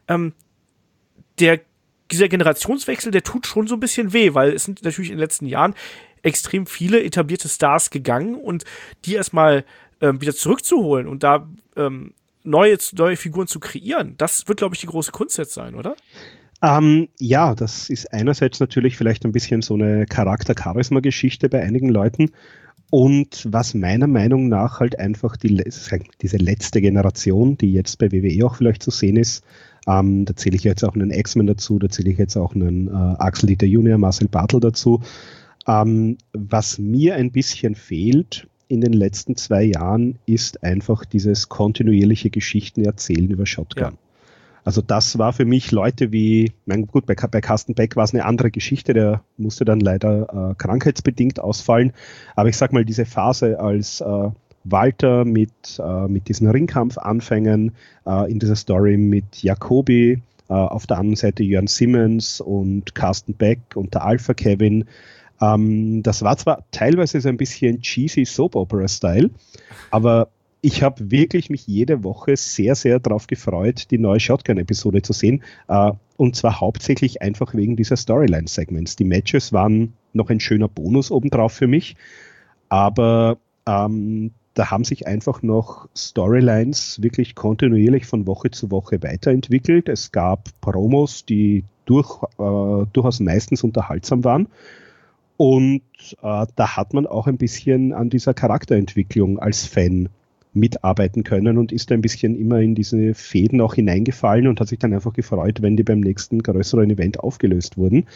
B: dieser Generationswechsel, der tut schon so ein bisschen weh, weil es sind natürlich in den letzten Jahren extrem viele etablierte Stars gegangen, und die erstmal wieder zurückzuholen und da neue Figuren zu kreieren, das wird, glaube ich, die große Kunst jetzt sein, oder?
C: Ja, das ist einerseits natürlich vielleicht ein bisschen so eine Charakter-Charisma-Geschichte bei einigen Leuten, und was meiner Meinung nach halt einfach diese letzte Generation, die jetzt bei WWE auch vielleicht zu sehen ist, da zähle ich jetzt auch einen X-Men dazu, da zähle ich jetzt auch einen Axel Dieter Junior, Marcel Bartel dazu. Was mir ein bisschen fehlt in den letzten 2 Jahren, ist einfach dieses kontinuierliche Geschichtenerzählen über Shotgun. Also das war für mich Leute wie, gut, bei Carsten Beck war es eine andere Geschichte, der musste dann leider krankheitsbedingt ausfallen. Aber ich sag mal, diese Phase als Walter mit diesen Ringkampfanfängen in dieser Story mit Jacobi, auf der anderen Seite Jörn Simmons und Carsten Beck und der Alpha Kevin. Das war zwar teilweise so ein bisschen cheesy Soap-Opera-Style, aber ich habe wirklich mich jede Woche sehr, sehr darauf gefreut, die neue Shotgun-Episode zu sehen. Und zwar hauptsächlich einfach wegen dieser Storyline-Segments. Die Matches waren noch ein schöner Bonus obendrauf für mich, aber da haben sich einfach noch Storylines wirklich kontinuierlich von Woche zu Woche weiterentwickelt. Es gab Promos, die durchaus meistens unterhaltsam waren. Und da hat man auch ein bisschen an dieser Charakterentwicklung als Fan mitarbeiten können und ist ein bisschen immer in diese Fäden auch hineingefallen und hat sich dann einfach gefreut, wenn die beim nächsten größeren Event aufgelöst wurden.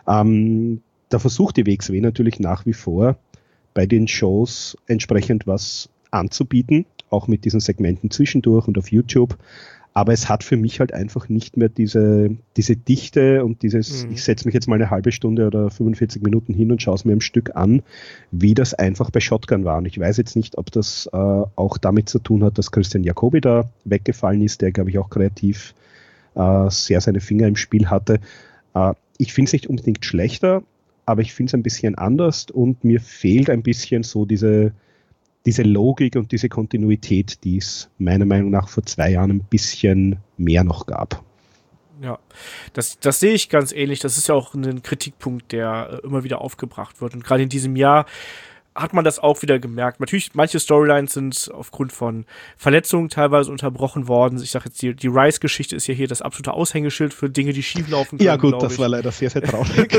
C: Da versucht die WXW natürlich nach wie vor bei den Shows entsprechend was anzubieten, auch mit diesen Segmenten zwischendurch und auf YouTube. Aber es hat für mich halt einfach nicht mehr diese Dichte und dieses, ich setze mich jetzt mal eine halbe Stunde oder 45 Minuten hin und schaue es mir im Stück an, wie das einfach bei Shotgun war. Und ich weiß jetzt nicht, ob das auch damit zu tun hat, dass Christian Jacobi da weggefallen ist, der, glaube ich, auch kreativ sehr seine Finger im Spiel hatte. Ich finde es nicht unbedingt schlechter, aber ich finde es ein bisschen anders und mir fehlt ein bisschen so diese Logik und diese Kontinuität, die es meiner Meinung nach vor 2 Jahren ein bisschen mehr noch gab.
B: Ja, das sehe ich ganz ähnlich. Das ist ja auch ein Kritikpunkt, der immer wieder aufgebracht wird. Und gerade in diesem Jahr hat man das auch wieder gemerkt. Natürlich, manche Storylines sind aufgrund von Verletzungen teilweise unterbrochen worden. Ich sage jetzt, die Rice-Geschichte ist ja hier das absolute Aushängeschild für Dinge, die schieflaufen können.
C: Ja gut, das war leider sehr, sehr traurig.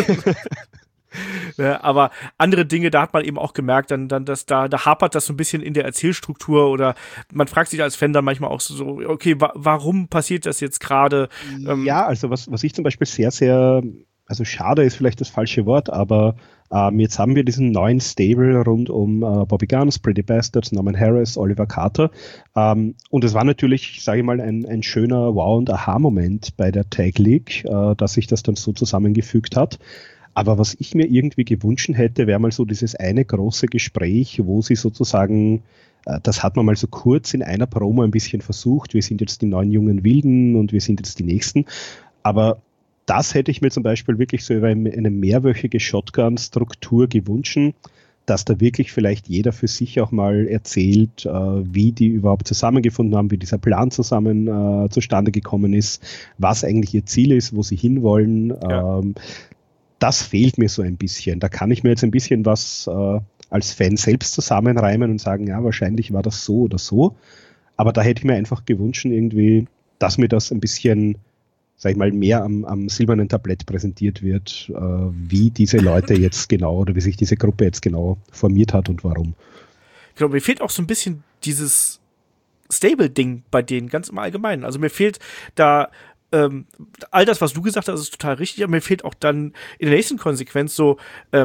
B: Ja, aber andere Dinge, da hat man eben auch gemerkt, dann dass da hapert das so ein bisschen in der Erzählstruktur oder man fragt sich als Fan dann manchmal auch so, okay, warum passiert das jetzt gerade?
C: Ja, also was ich zum Beispiel sehr, sehr, also schade ist vielleicht das falsche Wort, aber jetzt haben wir diesen neuen Stable rund um Bobby Guns, Pretty Bastards, Norman Harris, Oliver Carter und es war natürlich, sage ich mal, ein schöner Wow- und Aha-Moment bei der Tag League, dass sich das dann so zusammengefügt hat. Aber was ich mir irgendwie gewünscht hätte, wäre mal so dieses eine große Gespräch, wo sie sozusagen, das hat man mal so kurz in einer Promo ein bisschen versucht, wir sind jetzt die neuen jungen Wilden und wir sind jetzt die Nächsten. Aber das hätte ich mir zum Beispiel wirklich so über eine mehrwöchige Shotgun-Struktur gewünscht, dass da wirklich vielleicht jeder für sich auch mal erzählt, wie die überhaupt zusammengefunden haben, wie dieser Plan zustande gekommen ist, was eigentlich ihr Ziel ist, wo sie hinwollen. Ja. Das fehlt mir so ein bisschen. Da kann ich mir jetzt ein bisschen was als Fan selbst zusammenreimen und sagen, ja, wahrscheinlich war das so oder so. Aber da hätte ich mir einfach gewünscht, irgendwie, dass mir das ein bisschen, sag ich mal, mehr am silbernen Tablett präsentiert wird, wie diese Leute jetzt genau oder wie sich diese Gruppe jetzt genau formiert hat und warum.
B: Genau, mir fehlt auch so ein bisschen dieses Stable-Ding bei denen, ganz im Allgemeinen. Also mir fehlt da all das, was du gesagt hast, ist total richtig, aber mir fehlt auch dann in der nächsten Konsequenz so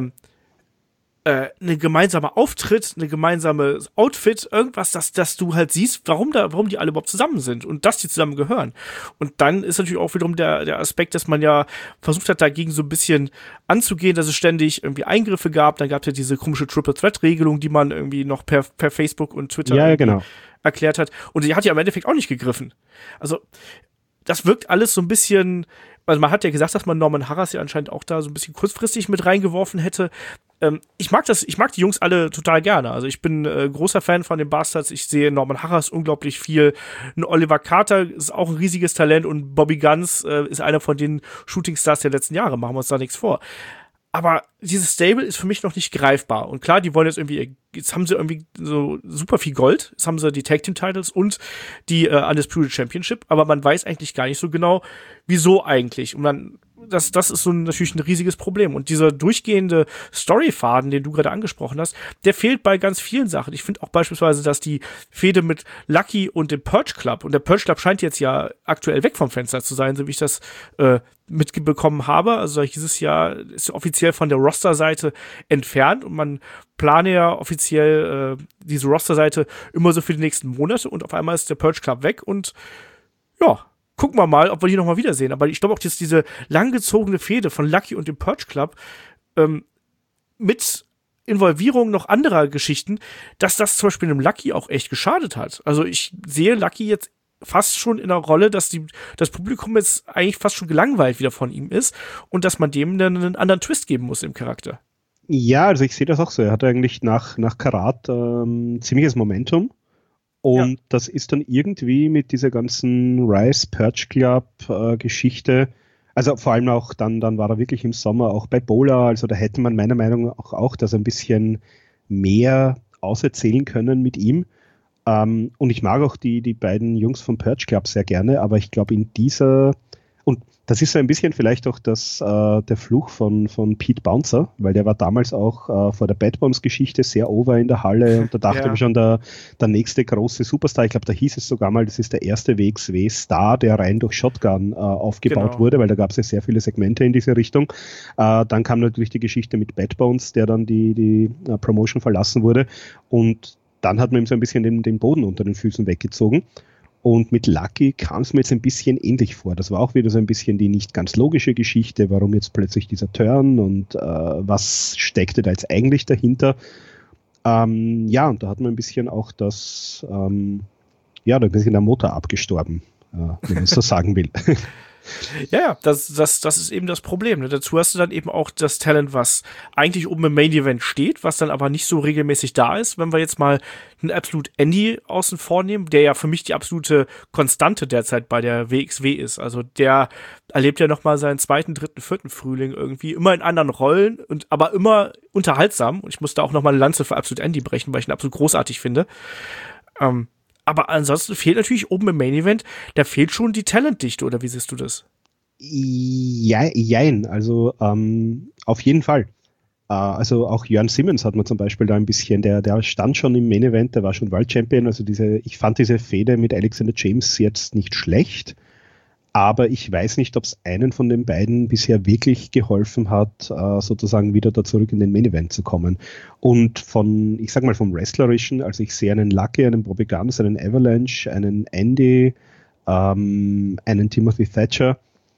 B: eine gemeinsame Auftritt, eine gemeinsame Outfit, irgendwas, dass du halt siehst, warum die alle überhaupt zusammen sind und dass die zusammen gehören. Und dann ist natürlich auch wiederum der Aspekt, dass man ja versucht hat, dagegen so ein bisschen anzugehen, dass es ständig irgendwie Eingriffe gab. Dann gab es ja diese komische Triple-Threat-Regelung, die man irgendwie noch per Facebook und Twitter erklärt hat. Und die hat ja im Endeffekt auch nicht gegriffen. Also das wirkt alles so ein bisschen, also man hat ja gesagt, dass man Norman Harras ja anscheinend auch da so ein bisschen kurzfristig mit reingeworfen hätte. Ich mag die Jungs alle total gerne. Also ich bin großer Fan von den Bastards. Ich sehe Norman Harras unglaublich viel. Ein Oliver Carter ist auch ein riesiges Talent und Bobby Guns ist einer von den Shootingstars der letzten Jahre. Machen wir uns da nichts vor. Aber dieses Stable ist für mich noch nicht greifbar. Und klar, die wollen jetzt haben sie irgendwie so super viel Gold. Jetzt haben sie die Tag Team Titles und die Undisputed Championship. Aber man weiß eigentlich gar nicht so genau, wieso eigentlich. Und das ist so natürlich ein riesiges Problem. Und dieser durchgehende Storyfaden, den du gerade angesprochen hast, der fehlt bei ganz vielen Sachen. Ich finde auch beispielsweise, dass die Fehde mit Lucky und dem Purge Club, und der Purge Club scheint jetzt ja aktuell weg vom Fenster zu sein, so wie ich das mitbekommen habe. Also dieses Jahr ist offiziell von der Roster-Seite entfernt und man plane ja offiziell diese Roster-Seite immer so für die nächsten Monate und auf einmal ist der Purge Club weg und ja, gucken wir mal, ob wir die nochmal wiedersehen. Aber ich glaube auch, dass diese langgezogene Fehde von Lucky und dem Purge Club mit Involvierung noch anderer Geschichten, dass das zum Beispiel dem Lucky auch echt geschadet hat. Also ich sehe Lucky jetzt fast schon in einer Rolle, dass das Publikum jetzt eigentlich fast schon gelangweilt wieder von ihm ist und dass man dem dann einen anderen Twist geben muss im Charakter.
C: Ja, also ich sehe das auch so. Er hat eigentlich nach Karat ziemliches Momentum. Und das ist dann irgendwie mit dieser ganzen Rise Purge Club Geschichte, also vor allem auch dann war er wirklich im Sommer auch bei Bola, also da hätte man meiner Meinung nach auch das ein bisschen mehr auserzählen können mit ihm. Und ich mag auch die beiden Jungs vom Purge Club sehr gerne, aber ich glaube in dieser, und das ist so ein bisschen vielleicht auch der Fluch von Pete Bouncer, weil der war damals auch vor der Bad Bones Geschichte sehr over in der Halle und da dachte ich schon, der nächste große Superstar, ich glaube, da hieß es sogar mal, das ist der erste WXW-Star, der rein durch Shotgun aufgebaut wurde, weil da gab es ja sehr viele Segmente in diese Richtung. Dann kam natürlich die Geschichte mit Bad Bones, der dann die Promotion verlassen wurde und dann hat man ihm so ein bisschen den Boden unter den Füßen weggezogen. Und mit Lucky kam es mir jetzt ein bisschen ähnlich vor. Das war auch wieder so ein bisschen die nicht ganz logische Geschichte. Warum jetzt plötzlich dieser Turn und was steckte da jetzt eigentlich dahinter? Und da hat man ein bisschen auch da ein bisschen der Motor abgestorben, wenn man es so sagen will.
B: Ja, das ist eben das Problem. Ne? Dazu hast du dann eben auch das Talent, was eigentlich oben im Main Event steht, was dann aber nicht so regelmäßig da ist. Wenn wir jetzt mal einen Absolute Andy außen vor nehmen, der ja für mich die absolute Konstante derzeit bei der WXW ist. Also der erlebt ja nochmal seinen 2., 3., 4. Frühling irgendwie, immer in anderen Rollen, aber immer unterhaltsam. Und ich muss da auch nochmal eine Lanze für Absolute Andy brechen, weil ich ihn absolut großartig finde. Aber ansonsten fehlt natürlich oben im Main Event, da fehlt schon die Talentdichte, oder wie siehst du das?
C: Jein, also auf jeden Fall. Also auch Jörn Simmons hat man zum Beispiel da ein bisschen, der stand schon im Main Event, der war schon World Champion, also ich fand diese Fehde mit Alexander James jetzt nicht schlecht, aber ich weiß nicht, ob es einen von den beiden bisher wirklich geholfen hat, sozusagen wieder da zurück in den Main Event zu kommen. Und vom Wrestlerischen, also ich sehe einen Lucky, einen Bobby Guns, einen Avalanche, einen Andy, einen Timothy Thatcher,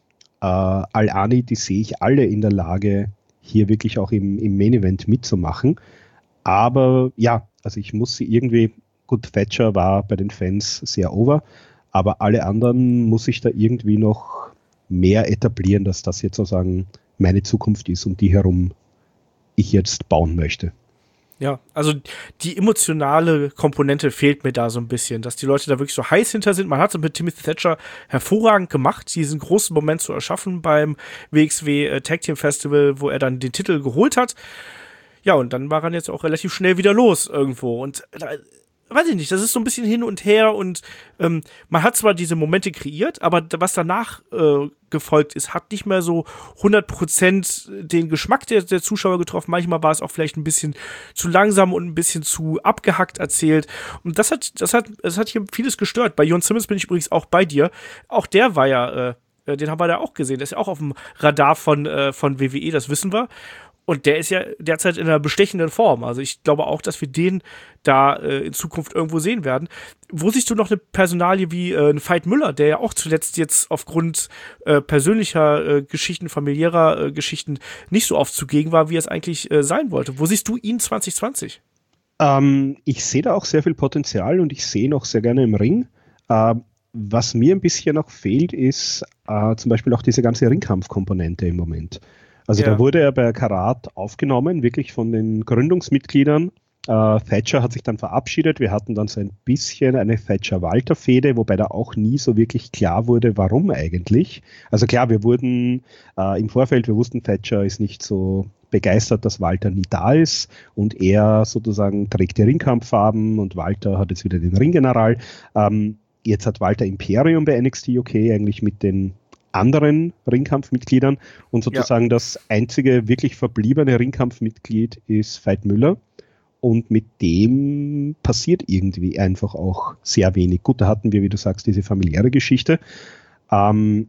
C: Al-Ani, die sehe ich alle in der Lage, hier wirklich auch im Main Event mitzumachen. Aber ja, also ich muss sie irgendwie, gut, Thatcher war bei den Fans sehr over, aber alle anderen muss ich da irgendwie noch mehr etablieren, dass das jetzt sozusagen meine Zukunft ist, um die herum ich jetzt bauen möchte.
B: Ja, also die emotionale Komponente fehlt mir da so ein bisschen, dass die Leute da wirklich so heiß hinter sind. Man hat es mit Timothy Thatcher hervorragend gemacht, diesen großen Moment zu erschaffen beim WXW Tag Team Festival, wo er dann den Titel geholt hat. Ja, und dann war er jetzt auch relativ schnell wieder los irgendwo. Und weiß ich nicht, das ist so ein bisschen hin und her und man hat zwar diese Momente kreiert, aber was danach gefolgt ist, hat nicht mehr so 100% den Geschmack der Zuschauer getroffen. Manchmal war es auch vielleicht ein bisschen zu langsam und ein bisschen zu abgehackt erzählt. Und das hat hier vieles gestört. Bei Jörn Simmons bin ich übrigens auch bei dir. Auch der war ja, den haben wir da auch gesehen. Der ist ja auch auf dem Radar von WWE, das wissen wir. Und der ist ja derzeit in einer bestechenden Form. Also ich glaube auch, dass wir den da in Zukunft irgendwo sehen werden. Wo siehst du noch eine Personalie wie einen Veit Müller, der ja auch zuletzt jetzt aufgrund persönlicher Geschichten, familiärer Geschichten nicht so oft zugegen war, wie er es eigentlich sein wollte? Wo siehst du ihn 2020?
C: Ich sehe da auch sehr viel Potenzial und ich sehe ihn auch sehr gerne im Ring. Was mir ein bisschen noch fehlt, ist zum Beispiel auch diese ganze Ringkampfkomponente im Moment. Also da wurde er bei Karat aufgenommen, wirklich von den Gründungsmitgliedern. Thatcher hat sich dann verabschiedet. Wir hatten dann so ein bisschen eine Thatcher-Walter-Fehde, wobei da auch nie so wirklich klar wurde, warum eigentlich. Also klar, wir wurden im Vorfeld, wir wussten, Thatcher ist nicht so begeistert, dass Walter nie da ist und er sozusagen trägt die Ringkampffarben und Walter hat jetzt wieder den Ringgeneral. Jetzt hat Walter Imperium bei NXT UK eigentlich mit den anderen Ringkampfmitgliedern und sozusagen das einzige wirklich verbliebene Ringkampfmitglied ist Veit Müller und mit dem passiert irgendwie einfach auch sehr wenig. Gut, da hatten wir, wie du sagst, diese familiäre Geschichte. Also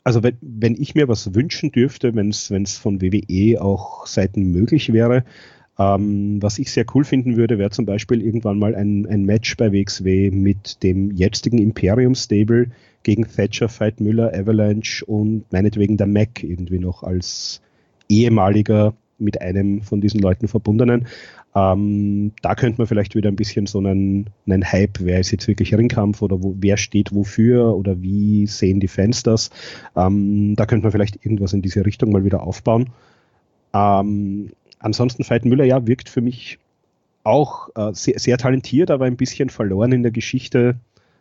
C: wenn ich mir was wünschen dürfte, wenn es von WWE auch Seiten möglich wäre, Was ich sehr cool finden würde, wäre zum Beispiel irgendwann mal ein Match bei WXW mit dem jetzigen Imperium Stable gegen Thatcher, Veit Müller, Avalanche und meinetwegen der Mac irgendwie noch als ehemaliger mit einem von diesen Leuten verbundenen. Da könnte man vielleicht wieder ein bisschen so einen Hype, wer ist jetzt wirklich Ringkampf oder wer steht wofür oder wie sehen die Fans das. Da könnte man vielleicht irgendwas in diese Richtung mal wieder aufbauen. Ansonsten Veit Müller, ja, wirkt für mich auch sehr, sehr talentiert, aber ein bisschen verloren in der Geschichte,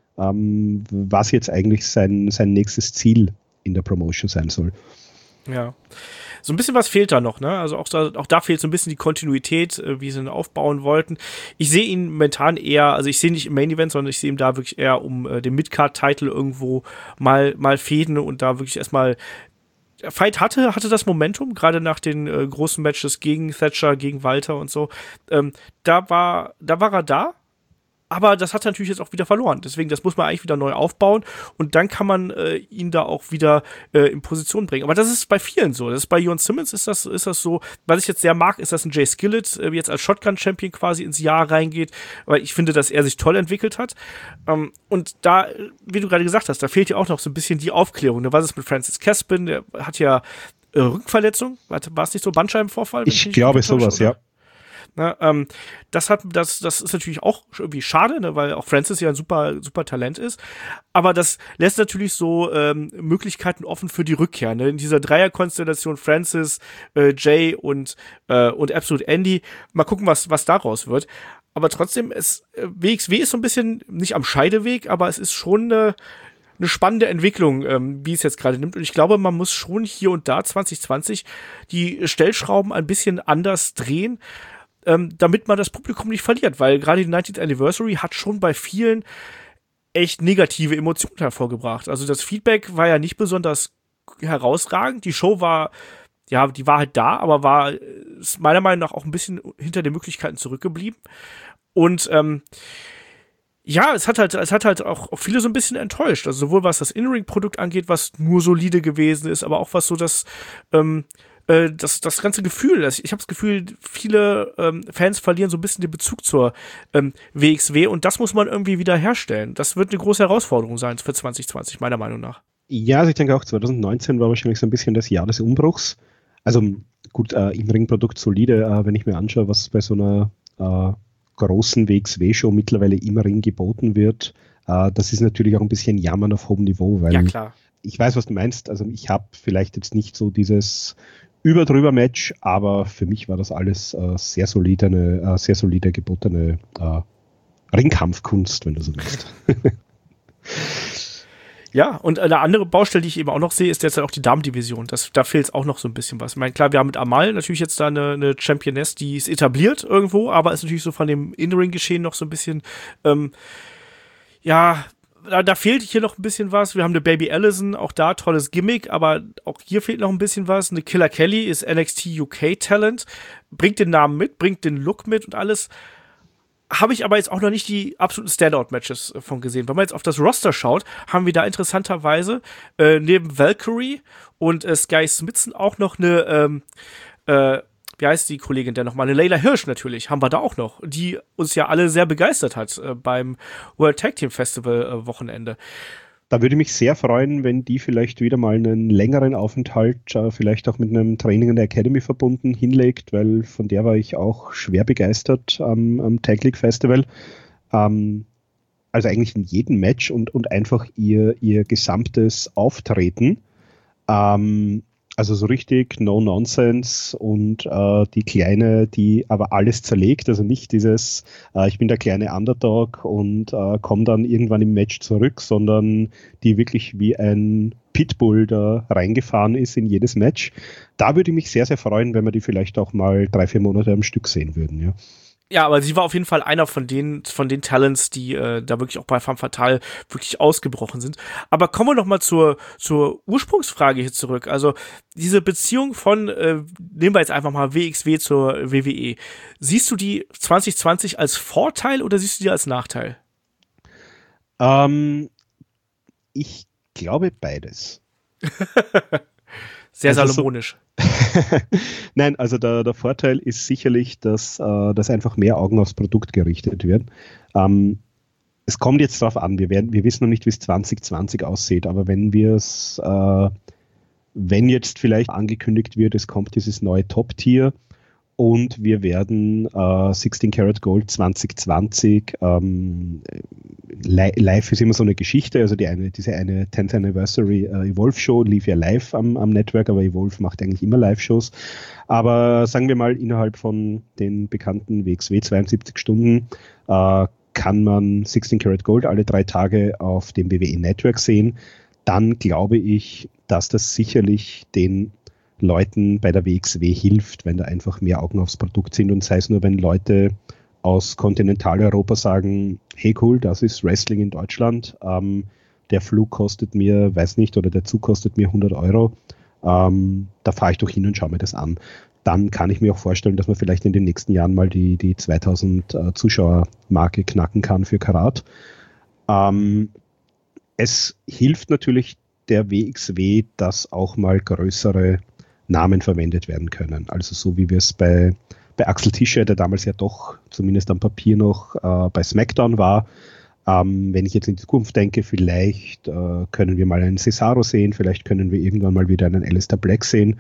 C: was jetzt eigentlich sein nächstes Ziel in der Promotion sein soll.
B: Ja. So ein bisschen was fehlt da noch, ne? Also auch da fehlt so ein bisschen die Kontinuität, wie sie ihn aufbauen wollten. Ich sehe ihn momentan eher, also ich sehe ihn nicht im Main Event, sondern ich sehe ihn da wirklich eher um den Midcard-Title irgendwo mal fäden und da wirklich erstmal Veit hatte das Momentum, gerade nach den großen Matches gegen Thatcher, gegen Walter und so. Da war er da. Aber das hat er natürlich jetzt auch wieder verloren. Deswegen, das muss man eigentlich wieder neu aufbauen. Und dann kann man ihn da auch wieder in Position bringen. Aber das ist bei vielen so. Das ist bei Jon Simmons ist das so. Was ich jetzt sehr mag, ist, dass ein Jay Skillett jetzt als Shotgun-Champion quasi ins Jahr reingeht. Weil ich finde, dass er sich toll entwickelt hat. Und da, wie du gerade gesagt hast, da fehlt ja auch noch so ein bisschen die Aufklärung. Was ist mit Francis Caspin? Der hat ja Rückenverletzung. War es nicht so? Bandscheibenvorfall?
C: Ich glaube sowas, ja.
B: Ne, das ist natürlich auch irgendwie schade, ne, weil auch Francis ja ein super, super Talent ist. Aber das lässt natürlich so Möglichkeiten offen für die Rückkehr. Ne? In dieser Dreierkonstellation Francis, Jay und Absolute Andy. Mal gucken, was daraus wird. Aber trotzdem, WXW ist so ein bisschen nicht am Scheideweg, aber es ist schon eine spannende Entwicklung, wie es jetzt gerade nimmt. Und ich glaube, man muss schon hier und da 2020 die Stellschrauben ein bisschen anders drehen, damit man das Publikum nicht verliert, weil gerade die 90th Anniversary hat schon bei vielen echt negative Emotionen hervorgebracht. Also das Feedback war ja nicht besonders herausragend. Die Show war, ja, die war halt da, aber war meiner Meinung nach auch ein bisschen hinter den Möglichkeiten zurückgeblieben. Und ja, es hat halt auch viele so ein bisschen enttäuscht. Also sowohl was das In-Ring-Produkt angeht, was nur solide gewesen ist, aber auch was so das ganze Gefühl, ich habe das Gefühl, viele Fans verlieren so ein bisschen den Bezug zur WXW und das muss man irgendwie wieder herstellen. Das wird eine große Herausforderung sein für 2020, meiner Meinung nach.
C: Ja, also ich denke auch 2019 war wahrscheinlich so ein bisschen das Jahr des Umbruchs. Also gut, Im-Ring-Produkt solide, wenn ich mir anschaue, was bei so einer großen WXW-Show mittlerweile im Ring geboten wird, das ist natürlich auch ein bisschen Jammern auf hohem Niveau, weil
B: ja, klar.
C: Ich weiß, was du meinst. Also ich habe vielleicht jetzt nicht so dieses Über-drüber-Match, aber für mich war das alles sehr solide gebotene Ringkampfkunst, wenn du so willst.
B: Ja, und eine andere Baustelle, die ich eben auch noch sehe, ist jetzt auch die Damendivision. Da fehlt es auch noch so ein bisschen was. Ich meine, klar, wir haben mit Amal natürlich jetzt da eine Championess, die ist etabliert irgendwo, aber ist natürlich so von dem In-Ring-Geschehen noch so ein bisschen, da fehlt hier noch ein bisschen was. Wir haben eine Baby Allison, auch da tolles Gimmick, aber auch hier fehlt noch ein bisschen was. Eine Killer Kelly ist NXT UK Talent, bringt den Namen mit, bringt den Look mit und alles. Habe ich aber jetzt auch noch nicht die absoluten Standout-Matches von gesehen. Wenn man jetzt auf das Roster schaut, haben wir da interessanterweise neben Valkyrie und Sky Smithson auch noch eine wie heißt die Kollegin denn nochmal? Eine Layla Hirsch natürlich, haben wir da auch noch, die uns ja alle sehr begeistert hat beim World Tag Team Festival Wochenende.
C: Da würde ich mich sehr freuen, wenn die vielleicht wieder mal einen längeren Aufenthalt, vielleicht auch mit einem Training in der Academy verbunden, hinlegt, weil von der war ich auch schwer begeistert am Tag League Festival. Also eigentlich in jedem Match und einfach ihr gesamtes Auftreten. Also so richtig No-Nonsense und die Kleine, die aber alles zerlegt, also nicht dieses, ich bin der kleine Underdog und komme dann irgendwann im Match zurück, sondern die wirklich wie ein Pitbull da reingefahren ist in jedes Match. Da würde ich mich sehr, sehr freuen, wenn wir die vielleicht auch mal 3-4 Monate am Stück sehen würden, ja.
B: Ja, aber sie war auf jeden Fall einer von den Talents, die da wirklich auch bei Femme Fatale wirklich ausgebrochen sind. Aber kommen wir noch mal zur Ursprungsfrage hier zurück. Also diese Beziehung von, nehmen wir jetzt einfach mal WXW zur WWE. Siehst du die 2020 als Vorteil oder siehst du die als Nachteil?
C: Ich glaube beides.
B: sehr salomonisch.
C: Nein, also der Vorteil ist sicherlich, dass einfach mehr Augen aufs Produkt gerichtet wird. Es kommt jetzt darauf an, wir wissen noch nicht, wie es 2020 aussieht, aber wenn jetzt vielleicht angekündigt wird, es kommt dieses neue Top-Tier und wir werden 16 Karat Gold 2020 live ist immer so eine Geschichte, also diese eine 10th Anniversary Evolve Show lief ja live am Network, aber Evolve macht eigentlich immer Live-Shows. Aber sagen wir mal, innerhalb von den bekannten WXW 72 Stunden kann man 16 Karat Gold alle 3 Tage auf dem WWE Network sehen. Dann glaube ich, dass das sicherlich den Leuten bei der WXW hilft, wenn da einfach mehr Augen aufs Produkt sind und sei es nur, wenn Leute aus Kontinentaleuropa sagen, hey cool, das ist Wrestling in Deutschland, der Flug kostet mir, weiß nicht, oder der Zug kostet mir 100 €, da fahre ich doch hin und schaue mir das an. Dann kann ich mir auch vorstellen, dass man vielleicht in den nächsten Jahren mal die 2000 Zuschauer-Marke knacken kann für Karat. Es hilft natürlich der WXW, dass auch mal größere Namen verwendet werden können. Also so wie wir es bei Axel Tischer, der damals ja doch zumindest am Papier noch bei SmackDown war. Wenn ich jetzt in die Zukunft denke, vielleicht können wir mal einen Cesaro sehen, vielleicht können wir irgendwann mal wieder einen Aleister Black sehen.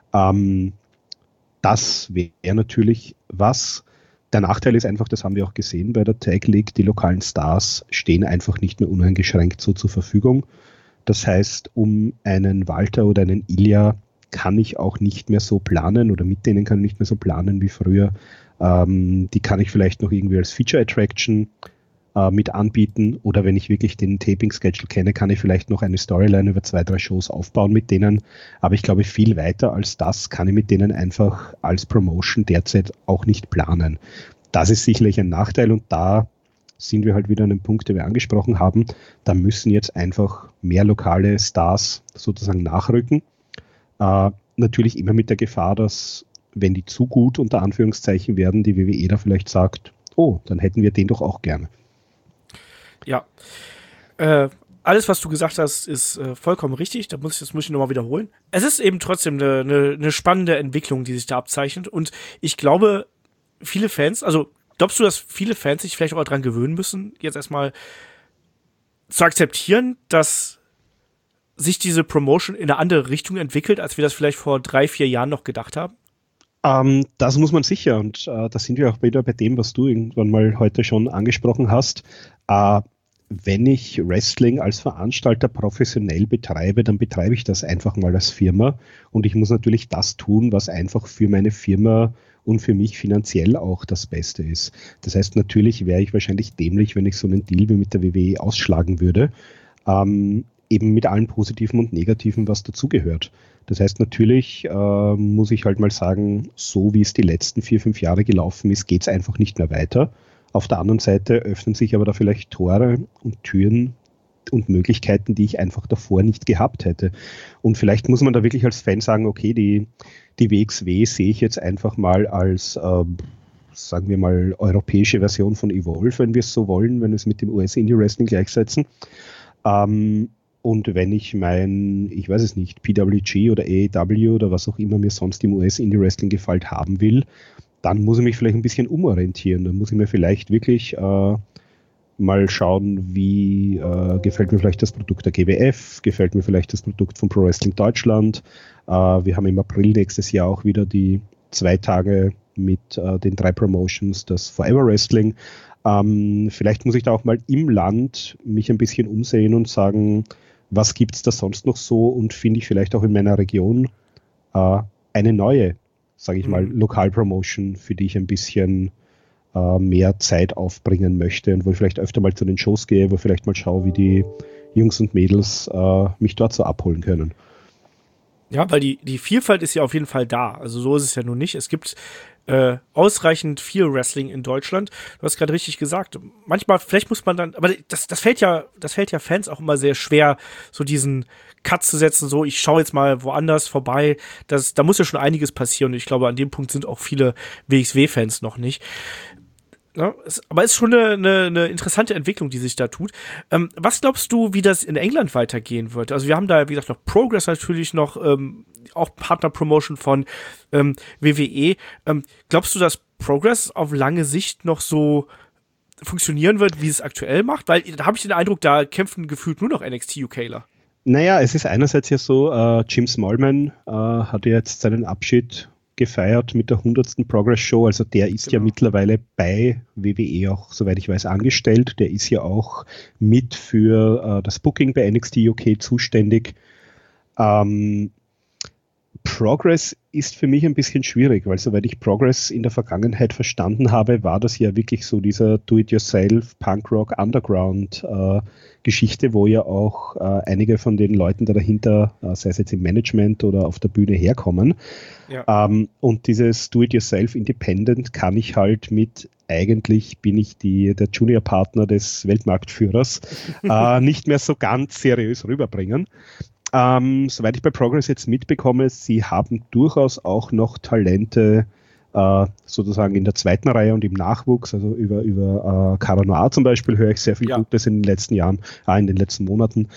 C: Das wäre natürlich was. Der Nachteil ist einfach, das haben wir auch gesehen bei der Tag League, die lokalen Stars stehen einfach nicht mehr uneingeschränkt so zur Verfügung. Das heißt, um einen Walter oder einen Ilja kann ich auch nicht mehr so planen oder mit denen kann ich nicht mehr so planen wie früher. Die kann ich vielleicht noch irgendwie als Feature Attraction mit anbieten oder wenn ich wirklich den Taping-Schedule kenne, kann ich vielleicht noch eine Storyline über 2, 3 Shows aufbauen mit denen. Aber ich glaube, viel weiter als das kann ich mit denen einfach als Promotion derzeit auch nicht planen. Das ist sicherlich ein Nachteil und da sind wir halt wieder an einem Punkt, den wir angesprochen haben. Da müssen jetzt einfach mehr lokale Stars sozusagen nachrücken. Natürlich immer mit der Gefahr, dass, wenn die zu gut unter Anführungszeichen werden, die WWE da vielleicht sagt, oh, dann hätten wir den doch auch gerne.
B: Ja, alles, was du gesagt hast, ist vollkommen richtig. Das muss ich nochmal wiederholen. Es ist eben trotzdem eine spannende Entwicklung, die sich da abzeichnet. Und ich glaube, viele Fans, also glaubst du, dass viele Fans sich vielleicht auch daran gewöhnen müssen, jetzt erstmal zu akzeptieren, dass sich diese Promotion in eine andere Richtung entwickelt, als wir das vielleicht vor 3, 4 Jahren noch gedacht haben?
C: Das muss man sicher. Und da sind wir auch wieder bei dem, was du irgendwann mal heute schon angesprochen hast. Wenn ich Wrestling als Veranstalter professionell betreibe, dann betreibe ich das einfach mal als Firma. Und ich muss natürlich das tun, was einfach für meine Firma und für mich finanziell auch das Beste ist. Das heißt, natürlich wäre ich wahrscheinlich dämlich, wenn ich so einen Deal wie mit der WWE ausschlagen würde. Eben mit allen Positiven und Negativen, was dazugehört. Das heißt, natürlich muss ich halt mal sagen, so wie es die letzten 4, 5 Jahre gelaufen ist, geht es einfach nicht mehr weiter. Auf der anderen Seite öffnen sich aber da vielleicht Tore und Türen und Möglichkeiten, die ich einfach davor nicht gehabt hätte. Und vielleicht muss man da wirklich als Fan sagen, okay, die WXW sehe ich jetzt einfach mal als, sagen wir mal, europäische Version von Evolve, wenn wir es so wollen, wenn wir es mit dem US-Indie-Wrestling gleichsetzen. Und wenn ich ich weiß es nicht, PWG oder AEW oder was auch immer mir sonst im US-Indie-Wrestling gefallen haben will, dann muss ich mich vielleicht ein bisschen umorientieren. Dann muss ich mir vielleicht wirklich mal schauen, wie gefällt mir vielleicht das Produkt der GWF, gefällt mir vielleicht das Produkt von Pro Wrestling Deutschland. Wir haben im April nächstes Jahr auch wieder die 2 Tage mit den 3 Promotions, das Forever Wrestling. Vielleicht muss ich da auch mal im Land mich ein bisschen umsehen und sagen, was gibt es da sonst noch so und finde ich vielleicht auch in meiner Region eine neue, sage ich mal, Lokalpromotion, für die ich ein bisschen mehr Zeit aufbringen möchte und wo ich vielleicht öfter mal zu den Shows gehe, wo ich vielleicht mal schaue, wie die Jungs und Mädels mich dort so abholen können.
B: Ja, weil die Vielfalt ist ja auf jeden Fall da. Also so ist es ja nun nicht. Es gibt ausreichend viel Wrestling in Deutschland. Du hast gerade richtig gesagt. Manchmal, vielleicht muss man dann, aber das fällt ja Fans auch immer sehr schwer, so diesen Cut zu setzen, so ich schaue jetzt mal woanders vorbei. Da muss ja schon einiges passieren und ich glaube, an dem Punkt sind auch viele WXW-Fans noch nicht. Ja, aber es ist schon eine interessante Entwicklung, die sich da tut. Was glaubst du, wie das in England weitergehen wird? Also wir haben da, wie gesagt, noch Progress natürlich noch, auch Partner-Promotion von WWE. Glaubst du, dass Progress auf lange Sicht noch so funktionieren wird, wie es aktuell macht? Weil da habe ich den Eindruck, da kämpfen gefühlt nur noch NXT UKler.
C: Naja, es ist einerseits ja so, Jim Smallman hat jetzt seinen Abschied gefeiert mit der 100. Progress-Show, also der ist ja mittlerweile bei WWE auch, soweit ich weiß, angestellt. Der ist ja auch mit für das Booking bei NXT UK zuständig. Progress ist für mich ein bisschen schwierig, weil soweit ich Progress in der Vergangenheit verstanden habe, war das ja wirklich so dieser Do-it-yourself, Punk-Rock-Underground-Geschichte, wo ja auch einige von den Leuten da dahinter, sei es jetzt im Management oder auf der Bühne, herkommen. Ja. Und dieses Do-it-yourself Independent kann ich halt mit, eigentlich bin ich der Junior-Partner des Weltmarktführers, nicht mehr so ganz seriös rüberbringen. Soweit ich bei Progress jetzt mitbekomme, sie haben durchaus auch noch Talente sozusagen in der zweiten Reihe und im Nachwuchs, also über Cara Noir zum Beispiel höre ich sehr viel Gutes in den letzten Jahren, in den letzten Monaten.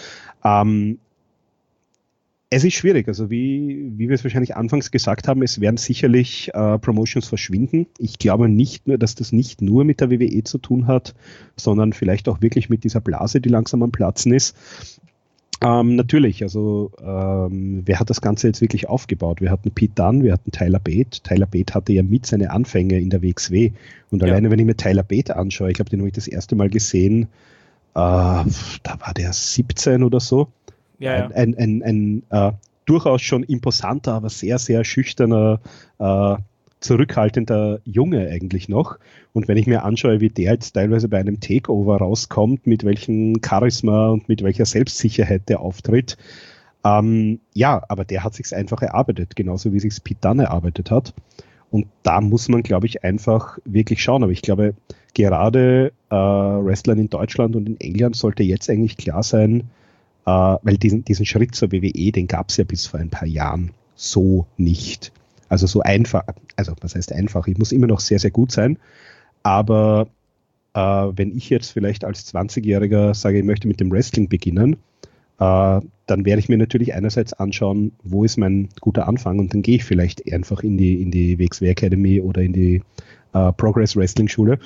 C: Es ist schwierig, also wie wir es wahrscheinlich anfangs gesagt haben, es werden sicherlich Promotions verschwinden. Ich glaube nicht nur, dass das nicht nur mit der WWE zu tun hat, sondern vielleicht auch wirklich mit dieser Blase, die langsam am Platzen ist. Natürlich, also wer hat das Ganze jetzt wirklich aufgebaut? Wir hatten Pete Dunne, wir hatten Tyler Bate. Tyler Bate hatte ja mit seine Anfänge in der WXW. Und alleine, wenn ich mir Tyler Bate anschaue, ich habe den nämlich das erste Mal gesehen, da war der 17 oder so. Ja. Ein durchaus schon imposanter, aber sehr, sehr schüchterner, zurückhaltender Junge eigentlich noch. Und wenn ich mir anschaue, wie der jetzt teilweise bei einem Takeover rauskommt, mit welchem Charisma und mit welcher Selbstsicherheit der auftritt, aber der hat sich's einfach erarbeitet, genauso wie sich's Pete Dunne erarbeitet hat. Und da muss man, glaube ich, einfach wirklich schauen. Aber ich glaube, gerade Wrestlern in Deutschland und in England sollte jetzt eigentlich klar sein, weil diesen Schritt zur WWE, den gab es ja bis vor ein paar Jahren so nicht. Also so einfach, also was heißt einfach, ich muss immer noch sehr, sehr gut sein, aber wenn ich jetzt vielleicht als 20-Jähriger sage, ich möchte mit dem Wrestling beginnen, dann werde ich mir natürlich einerseits anschauen, wo ist mein guter Anfang, und dann gehe ich vielleicht einfach in die WXW Academy oder in die Progress Wrestling Schule.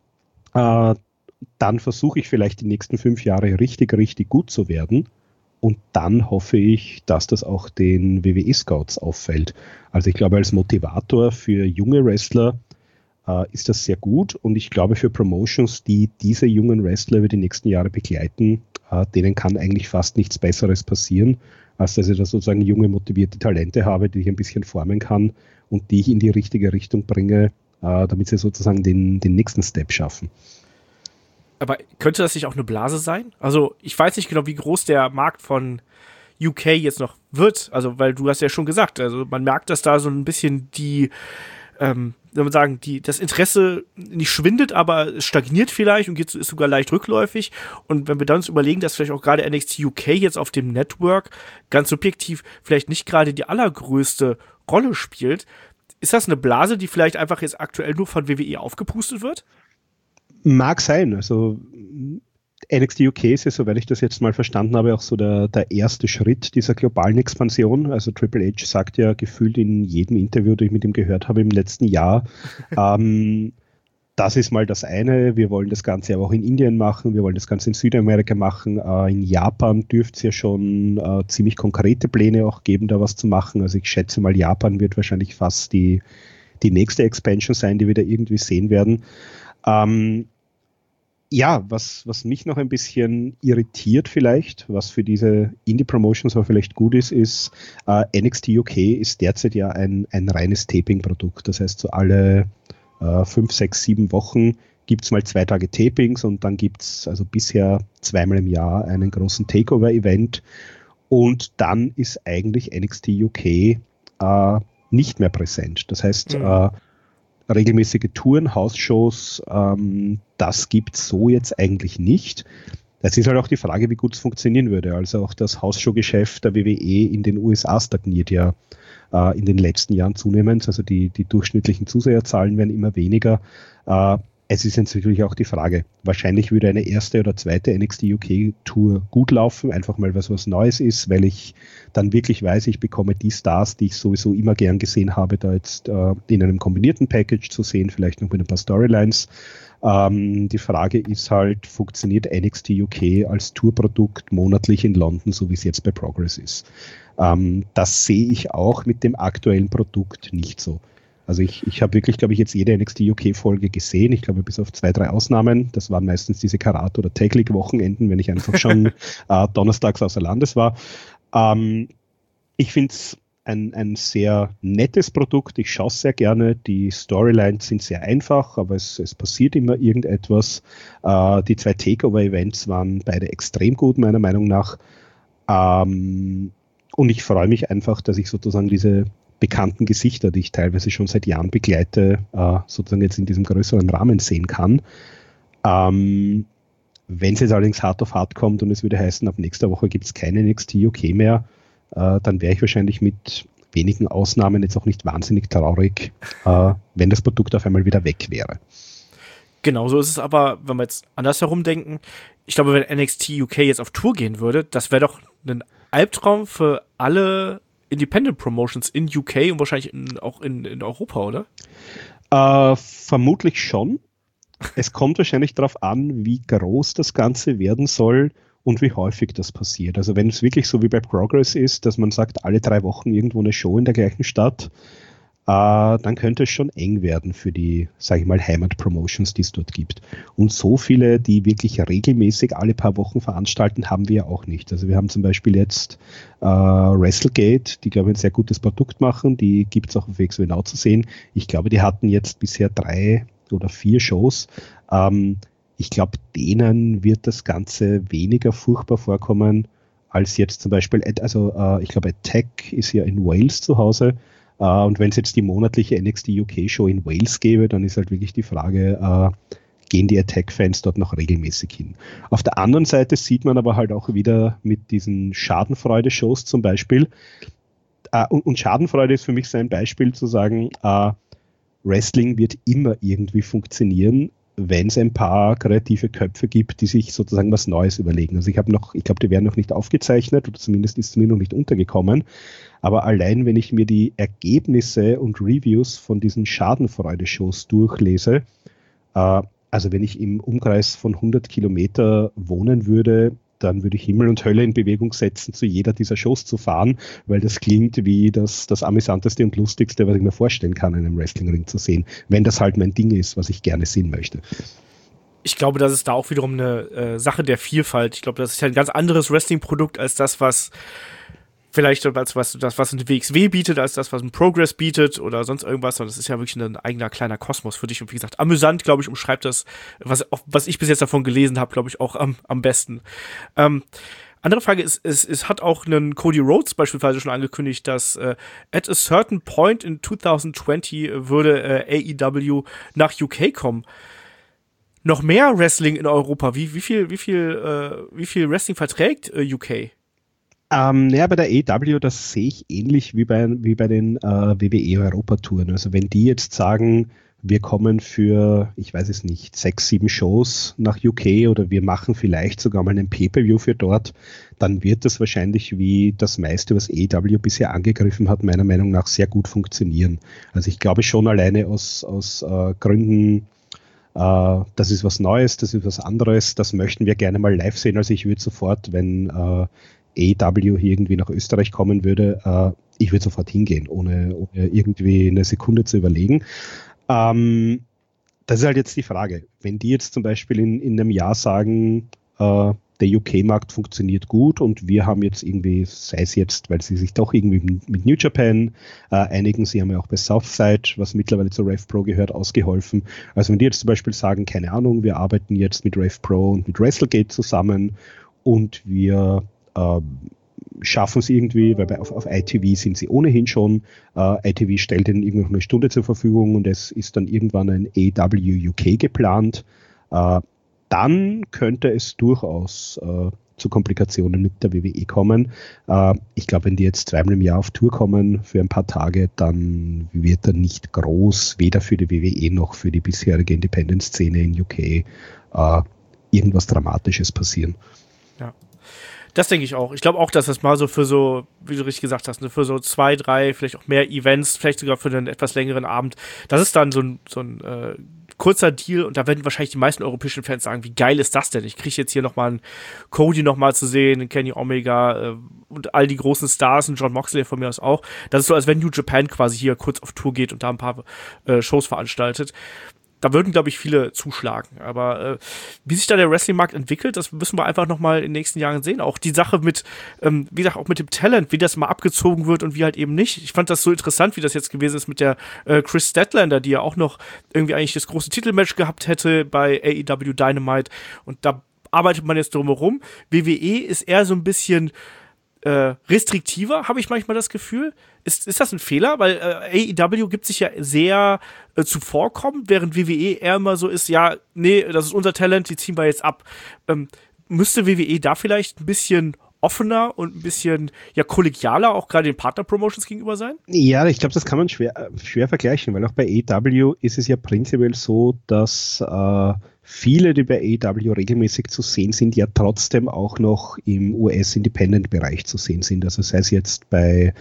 C: Dann versuche ich vielleicht die nächsten 5 Jahre richtig, richtig gut zu werden. Und dann hoffe ich, dass das auch den WWE-Scouts auffällt. Also ich glaube, als Motivator für junge Wrestler ist das sehr gut. Und ich glaube, für Promotions, die diese jungen Wrestler über die nächsten Jahre begleiten, denen kann eigentlich fast nichts Besseres passieren, als dass ich da sozusagen junge, motivierte Talente habe, die ich ein bisschen formen kann und die ich in die richtige Richtung bringe, damit sie sozusagen den nächsten Step schaffen.
B: Aber könnte das nicht auch eine Blase sein? Also ich weiß nicht genau, wie groß der Markt von UK jetzt noch wird. Also weil du hast ja schon gesagt, also man merkt, dass da so ein bisschen das Interesse nicht schwindet, aber es stagniert vielleicht und ist sogar leicht rückläufig. Und wenn wir dann uns überlegen, dass vielleicht auch gerade NXT UK jetzt auf dem Network ganz subjektiv vielleicht nicht gerade die allergrößte Rolle spielt, ist das eine Blase, die vielleicht einfach jetzt aktuell nur von WWE aufgepustet wird?
C: Mag sein, also NXT UK ist ja, soweit ich das jetzt mal verstanden habe, auch so der erste Schritt dieser globalen Expansion. Also Triple H sagt ja gefühlt in jedem Interview, das ich mit ihm gehört habe im letzten Jahr, das ist mal das eine, wir wollen das Ganze aber auch in Indien machen, wir wollen das Ganze in Südamerika machen, in Japan dürfte es ja schon ziemlich konkrete Pläne auch geben, da was zu machen. Also ich schätze mal, Japan wird wahrscheinlich fast die nächste Expansion sein, die wir da irgendwie sehen werden. Was mich noch ein bisschen irritiert vielleicht, was für diese Indie-Promotions aber vielleicht gut ist, NXT UK ist derzeit ja ein reines Taping-Produkt. Das heißt, so alle 5, 6, 7 Wochen gibt es mal 2 Tage Tapings und dann gibt es also bisher 2-mal im Jahr einen großen Takeover-Event und dann ist eigentlich NXT UK nicht mehr präsent. Das heißt, regelmäßige Touren, Hausshows, das gibt es so jetzt eigentlich nicht. Das ist halt auch die Frage, wie gut es funktionieren würde. Also auch das Hausshow-Geschäft der WWE in den USA stagniert ja in den letzten Jahren zunehmend. Also die durchschnittlichen Zuseherzahlen werden immer weniger. es ist jetzt natürlich auch die Frage, wahrscheinlich würde eine erste oder zweite NXT UK Tour gut laufen, einfach mal was Neues ist, weil ich dann wirklich weiß, ich bekomme die Stars, die ich sowieso immer gern gesehen habe, da jetzt in einem kombinierten Package zu sehen, vielleicht noch mit ein paar Storylines. Die Frage ist halt, funktioniert NXT UK als Tourprodukt monatlich in London, so wie es jetzt bei Progress ist? Das sehe ich auch mit dem aktuellen Produkt nicht so. Also ich habe wirklich, glaube ich, jetzt jede NXT UK-Folge gesehen. Ich glaube, bis auf 2, 3 Ausnahmen. Das waren meistens diese Karat- oder Tag-League-Wochenenden, wenn ich einfach schon donnerstags außer Landes war. Ich finde es ein sehr nettes Produkt. Ich schaue es sehr gerne. Die Storylines sind sehr einfach, aber es passiert immer irgendetwas. Die 2 Takeover-Events waren beide extrem gut, meiner Meinung nach. Und ich freue mich einfach, dass ich sozusagen diese bekannten Gesichter, die ich teilweise schon seit Jahren begleite, sozusagen jetzt in diesem größeren Rahmen sehen kann. Wenn es jetzt allerdings hart auf hart kommt und es würde heißen, ab nächster Woche gibt es keine NXT UK mehr, dann wäre ich wahrscheinlich mit wenigen Ausnahmen jetzt auch nicht wahnsinnig traurig, wenn das Produkt auf einmal wieder weg wäre.
B: Genau, so ist es aber, wenn wir jetzt andersherum denken, ich glaube, wenn NXT UK jetzt auf Tour gehen würde, das wäre doch ein Albtraum für alle Independent Promotions in UK und wahrscheinlich auch in Europa, oder?
C: Vermutlich schon. Es kommt wahrscheinlich darauf an, wie groß das Ganze werden soll und wie häufig das passiert. Also wenn es wirklich so wie bei Progress ist, dass man sagt, alle 3 Wochen irgendwo eine Show in der gleichen Stadt, dann könnte es schon eng werden für die, sage ich mal, Heimat-Promotions, die es dort gibt. Und so viele, die wirklich regelmäßig alle paar Wochen veranstalten, haben wir ja auch nicht. Also wir haben zum Beispiel jetzt WrestleGate, die, glaube ich, ein sehr gutes Produkt machen. Die gibt es auch auf WXW Now zu sehen. Ich glaube, die hatten jetzt bisher 3 oder 4 Shows. Ich glaube, denen wird das Ganze weniger furchtbar vorkommen, als jetzt zum Beispiel, ich glaube, Attack ist ja in Wales zu Hause. Und wenn es jetzt die monatliche NXT UK-Show in Wales gäbe, dann ist halt wirklich die Frage, gehen die Attack-Fans dort noch regelmäßig hin? Auf der anderen Seite sieht man aber halt auch wieder mit diesen Schadenfreude-Shows zum Beispiel, und Schadenfreude ist für mich so ein Beispiel zu sagen, Wrestling wird immer irgendwie funktionieren, wenn es ein paar kreative Köpfe gibt, die sich sozusagen was Neues überlegen. Also ich glaube, die werden noch nicht aufgezeichnet oder zumindest ist es mir noch nicht untergekommen. Aber allein, wenn ich mir die Ergebnisse und Reviews von diesen Schadenfreude-Shows durchlese, also wenn ich im Umkreis von 100 Kilometer wohnen würde, dann würde ich Himmel und Hölle in Bewegung setzen, zu jeder dieser Shows zu fahren, weil das klingt wie das Amüsanteste und Lustigste, was ich mir vorstellen kann, in einem Wrestlingring zu sehen, wenn das halt mein Ding ist, was ich gerne sehen möchte.
B: Ich glaube, das ist da auch wiederum eine Sache der Vielfalt. Ich glaube, das ist ja ein ganz anderes Wrestling-Produkt als das, was vielleicht was ein WXW bietet, als das, was ein Progress bietet oder sonst irgendwas, sondern das ist ja wirklich ein eigener kleiner Kosmos für dich. Und wie gesagt, amüsant, glaube ich, umschreibt das, was ich bis jetzt davon gelesen habe, glaube ich, auch am besten. Andere Frage ist, es hat auch einen Cody Rhodes beispielsweise schon angekündigt, dass at a certain point in 2020 würde AEW nach UK kommen. Noch mehr Wrestling in Europa. Wie viel Wrestling verträgt UK?
C: Bei der AEW, das sehe ich ähnlich wie bei den WWE-Europatouren. Also wenn die jetzt sagen, wir kommen für, ich weiß es nicht, 6, 7 Shows nach UK oder wir machen vielleicht sogar mal einen Pay-Per-View für dort, dann wird das wahrscheinlich, wie das meiste, was AEW bisher angegriffen hat, meiner Meinung nach sehr gut funktionieren. Also ich glaube schon alleine aus Gründen, das ist was Neues, das ist was anderes, das möchten wir gerne mal live sehen. Also ich würde sofort, wenn AEW hier irgendwie nach Österreich kommen würde, ich würde sofort hingehen, ohne irgendwie eine Sekunde zu überlegen. Das ist halt jetzt die Frage. Wenn die jetzt zum Beispiel in einem Jahr sagen, der UK-Markt funktioniert gut und wir haben jetzt irgendwie, sei es jetzt, weil sie sich doch irgendwie mit New Japan einigen, sie haben ja auch bei Southside, was mittlerweile zur RevPro gehört, ausgeholfen. Also wenn die jetzt zum Beispiel sagen, keine Ahnung, wir arbeiten jetzt mit RevPro und mit WrestleGate zusammen und wir schaffen es irgendwie, weil auf ITV sind sie ohnehin schon, ITV stellt ihnen irgendwie noch eine Stunde zur Verfügung und es ist dann irgendwann ein AEW UK geplant, dann könnte es durchaus zu Komplikationen mit der WWE kommen. Ich glaube, wenn die jetzt zweimal im Jahr auf Tour kommen für ein paar Tage, dann wird da nicht groß, weder für die WWE noch für die bisherige Independent-Szene in UK irgendwas Dramatisches passieren.
B: Ja. Das denke ich auch. Ich glaube auch, dass das mal so für so, wie du richtig gesagt hast, für so 2, 3, vielleicht auch mehr Events, vielleicht sogar für einen etwas längeren Abend, das ist dann so ein kurzer Deal und da werden wahrscheinlich die meisten europäischen Fans sagen, wie geil ist das denn? Ich kriege jetzt hier nochmal einen Cody nochmal zu sehen, einen Kenny Omega und all die großen Stars und Jon Moxley von mir aus auch. Das ist so, als wenn New Japan quasi hier kurz auf Tour geht und da ein paar Shows veranstaltet. Da würden, glaube ich, viele zuschlagen. Aber wie sich da der Wrestling-Markt entwickelt, das müssen wir einfach nochmal in den nächsten Jahren sehen. Auch die Sache mit, wie gesagt, auch mit dem Talent, wie das mal abgezogen wird und wie halt eben nicht. Ich fand das so interessant, wie das jetzt gewesen ist mit der Chris Statlander, die ja auch noch irgendwie eigentlich das große Titelmatch gehabt hätte bei AEW Dynamite. Und da arbeitet man jetzt drumherum. WWE ist eher so ein bisschen restriktiver, habe ich manchmal das Gefühl. Ist das ein Fehler? Weil AEW gibt sich ja sehr zuvorkommen, während WWE eher immer so ist, ja, nee, das ist unser Talent, die ziehen wir jetzt ab. Müsste WWE da vielleicht ein bisschen offener und ein bisschen kollegialer auch gerade den Partner-Promotions gegenüber sein?
C: Ja, ich glaube, das kann man schwer vergleichen, weil auch bei AEW ist es ja prinzipiell so, dass viele, die bei AEW regelmäßig zu sehen sind, ja trotzdem auch noch im US-Independent-Bereich zu sehen sind. Also sei es jetzt bei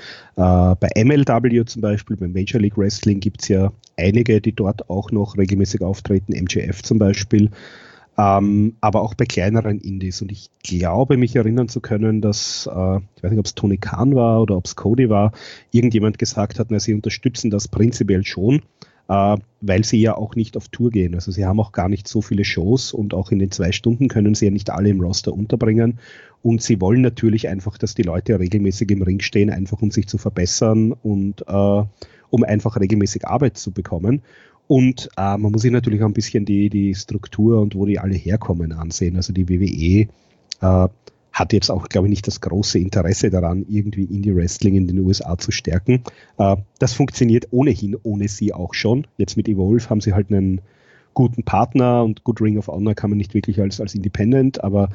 C: MLW zum Beispiel, beim Major League Wrestling gibt es ja einige, die dort auch noch regelmäßig auftreten, MJF zum Beispiel, aber auch bei kleineren Indies. Und ich glaube, mich erinnern zu können, dass, ich weiß nicht, ob es Tony Khan war oder ob es Cody war, irgendjemand gesagt hat, na, sie unterstützen das prinzipiell schon, weil sie ja auch nicht auf Tour gehen. Also sie haben auch gar nicht so viele Shows und auch in den 2 Stunden können sie ja nicht alle im Roster unterbringen. Und sie wollen natürlich einfach, dass die Leute regelmäßig im Ring stehen, einfach um sich zu verbessern und um einfach regelmäßig Arbeit zu bekommen. Und man muss sich natürlich auch ein bisschen die Struktur und wo die alle herkommen ansehen. Also die WWE hat jetzt auch, glaube ich, nicht das große Interesse daran, irgendwie Indie-Wrestling in den USA zu stärken. Das funktioniert ohnehin ohne sie auch schon. Jetzt mit Evolve haben sie halt einen guten Partner und gut, Ring of Honor kann man nicht wirklich als Independent, aber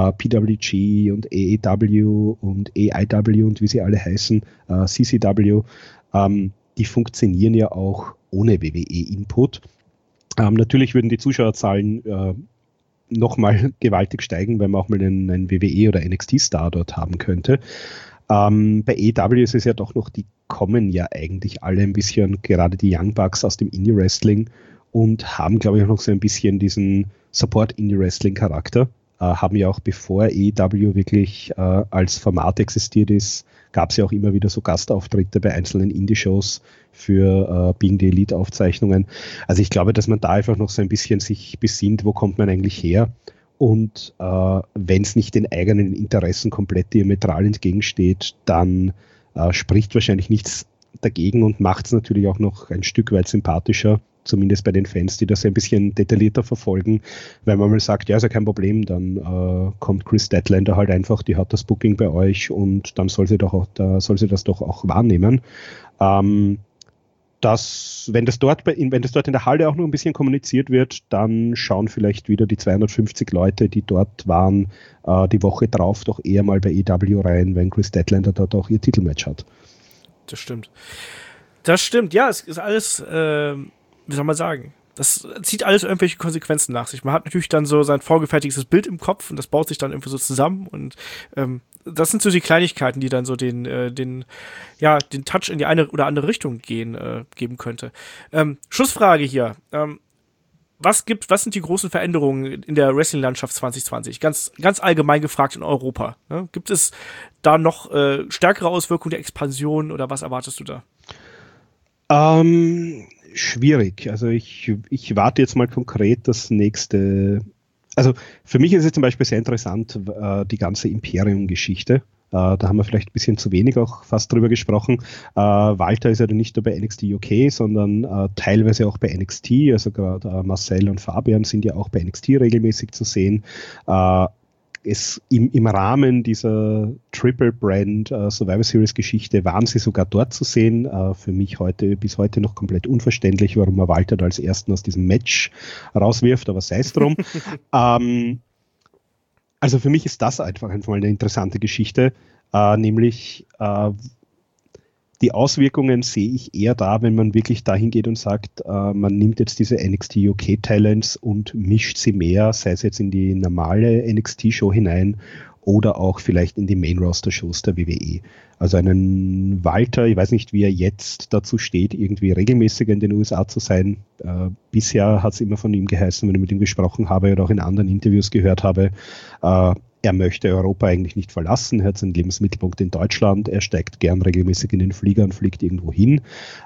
C: PWG und AEW und AIW und wie sie alle heißen, CCW, die funktionieren ja auch ohne WWE-Input. Natürlich würden die Zuschauerzahlen nochmal gewaltig steigen, wenn man auch mal einen WWE- oder NXT-Star dort haben könnte. Bei AEW ist es ja doch noch, die kommen ja eigentlich alle ein bisschen, gerade die Young Bucks aus dem Indie-Wrestling und haben, glaube ich, auch noch so ein bisschen diesen Support-Indie-Wrestling-Charakter. Haben ja auch, bevor AEW wirklich als Format existiert ist, gab es ja auch immer wieder so Gastauftritte bei einzelnen Indie-Shows für Being the Elite-Aufzeichnungen. Also ich glaube, dass man da einfach noch so ein bisschen sich besinnt, wo kommt man eigentlich her? Und wenn es nicht den eigenen Interessen komplett diametral entgegensteht, dann spricht wahrscheinlich nichts dagegen und macht es natürlich auch noch ein Stück weit sympathischer, zumindest bei den Fans, die das ein bisschen detaillierter verfolgen, weil man mal sagt, ja, ist ja kein Problem, dann kommt Chris Statlander halt einfach, die hat das Booking bei euch und dann soll sie das doch auch wahrnehmen. Wenn das dort in der Halle auch noch ein bisschen kommuniziert wird, dann schauen vielleicht wieder die 250 Leute, die dort waren, die Woche drauf doch eher mal bei AEW rein, wenn Chris Statlander dort auch ihr Titelmatch hat.
B: Das stimmt, ja, es ist alles, wie soll man sagen, das zieht alles irgendwelche Konsequenzen nach sich. Man hat natürlich dann so sein vorgefertigtes Bild im Kopf und das baut sich dann irgendwie so zusammen und das sind so die Kleinigkeiten, die dann so den Touch in die eine oder andere Richtung geben könnte. Schlussfrage hier. Was sind die großen Veränderungen in der Wrestling-Landschaft 2020? Ganz, ganz allgemein gefragt in Europa. Ne? Gibt es da noch stärkere Auswirkungen der Expansion oder was erwartest du da?
C: Schwierig. Also ich warte jetzt mal konkret das nächste. Also für mich ist es zum Beispiel sehr interessant, die ganze Imperium-Geschichte. Da haben wir vielleicht ein bisschen zu wenig auch fast drüber gesprochen. Walter ist ja nicht nur bei NXT UK, sondern teilweise auch bei NXT. Also gerade Marcel und Fabian sind ja auch bei NXT regelmäßig zu sehen. Im Rahmen dieser Triple Brand Survivor Series Geschichte waren sie sogar dort zu sehen. Für mich bis heute noch komplett unverständlich, warum man Walter da als Ersten aus diesem Match rauswirft, aber sei es drum. Also für mich ist das einfach mal eine interessante Geschichte, nämlich die Auswirkungen sehe ich eher da, wenn man wirklich dahin geht und sagt, man nimmt jetzt diese NXT UK Talents und mischt sie mehr, sei es jetzt in die normale NXT-Show hinein oder auch vielleicht in die Main-Roster-Shows der WWE. Also einen Walter, ich weiß nicht, wie er jetzt dazu steht, irgendwie regelmäßiger in den USA zu sein. Bisher hat es immer von ihm geheißen, wenn ich mit ihm gesprochen habe oder auch in anderen Interviews gehört habe, er möchte Europa eigentlich nicht verlassen, er hat seinen Lebensmittelpunkt in Deutschland, er steigt gern regelmäßig in den Flieger und fliegt irgendwo hin.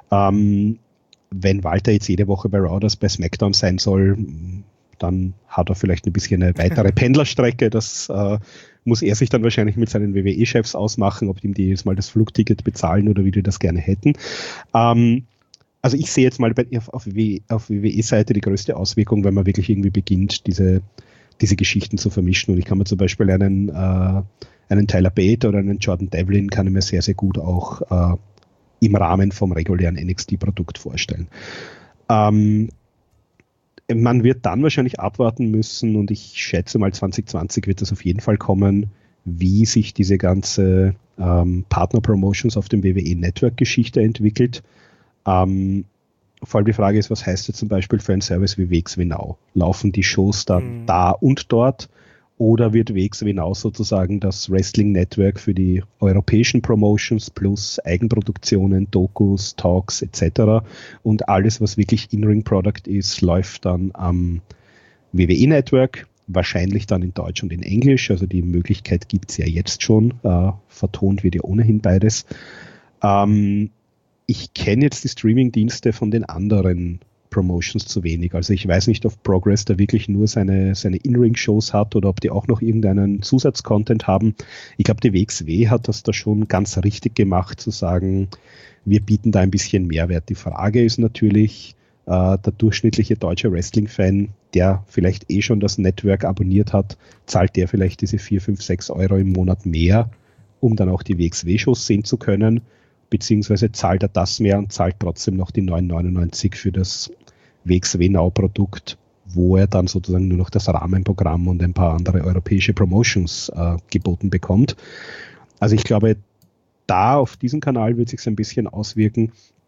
C: Wenn Walter jetzt jede Woche bei Raw oder bei SmackDown sein soll, dann hat er vielleicht ein bisschen eine weitere Pendlerstrecke. Das muss er sich dann wahrscheinlich mit seinen WWE-Chefs ausmachen, ob ihm die jedes Mal das Flugticket bezahlen oder wie die das gerne hätten. Also ich sehe jetzt mal auf WWE-Seite die größte Auswirkung, wenn man wirklich irgendwie beginnt, diese Geschichten zu vermischen. Und ich kann mir zum Beispiel einen Tyler Bate oder einen Jordan Devlin kann ich mir sehr, sehr gut auch im Rahmen vom regulären NXT-Produkt vorstellen. Man wird dann wahrscheinlich abwarten müssen, und ich schätze mal 2020 wird das auf jeden Fall kommen, wie sich diese ganze Partner-Promotions auf dem WWE-Network-Geschichte entwickelt. Vor allem die Frage ist, was heißt jetzt zum Beispiel für einen Service wie WXW Now? Laufen die Shows dann da und dort, oder wird WXW Now sozusagen das Wrestling-Network für die europäischen Promotions plus Eigenproduktionen, Dokus, Talks etc. und alles, was wirklich In-Ring-Product ist, läuft dann am WWE-Network, wahrscheinlich dann in Deutsch und in Englisch, also die Möglichkeit gibt es ja jetzt schon, vertont wird ja ohnehin beides. Ich kenne jetzt die Streaming-Dienste von den anderen Promotions zu wenig. Also ich weiß nicht, ob Progress da wirklich nur seine In-Ring-Shows hat oder ob die auch noch irgendeinen Zusatzcontent haben. Ich glaube, die WXW hat das da schon ganz richtig gemacht, zu sagen, wir bieten da ein bisschen Mehrwert. Die Frage ist natürlich, der durchschnittliche deutsche Wrestling-Fan, der vielleicht schon das Network abonniert hat, zahlt der vielleicht diese 4, 5, 6 Euro im Monat mehr, um dann auch die WXW-Shows sehen zu können, beziehungsweise zahlt er das mehr und zahlt trotzdem noch die 9,99 für das WXW Now-Produkt, wo er dann sozusagen nur noch das Rahmenprogramm und ein paar andere europäische Promotions geboten bekommt. Also ich glaube, da auf diesem Kanal wird es sich ein bisschen auswirken.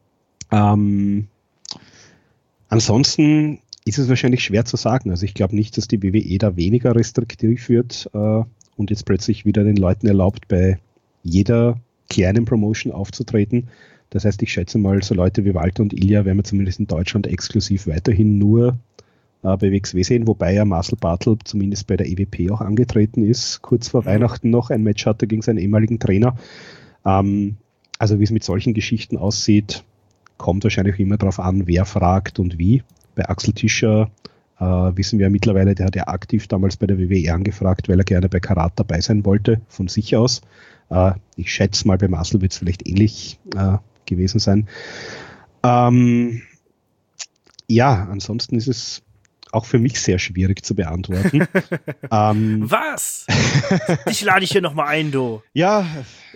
C: Ansonsten ist es wahrscheinlich schwer zu sagen. Also ich glaube nicht, dass die WWE da weniger restriktiv wird und jetzt plötzlich wieder den Leuten erlaubt, bei jeder kleinen Promotion aufzutreten. Das heißt, ich schätze mal, so Leute wie Walter und Ilja werden wir zumindest in Deutschland exklusiv weiterhin nur bei WXW sehen, wobei ja Marcel Bartel zumindest bei der EWP auch angetreten ist, kurz vor Weihnachten noch ein Match hatte gegen seinen ehemaligen Trainer. Also wie es mit solchen Geschichten aussieht, kommt wahrscheinlich immer darauf an, wer fragt und wie. Bei Axel Tischer wissen wir ja mittlerweile, der hat ja aktiv damals bei der WWE angefragt, weil er gerne bei Karat dabei sein wollte, von sich aus. Ich schätze mal, bei Marcel wird es vielleicht ähnlich gewesen sein. Ja, ansonsten ist es auch für mich sehr schwierig zu beantworten.
B: Was? Ich lade dich hier nochmal ein, du.
C: Ja.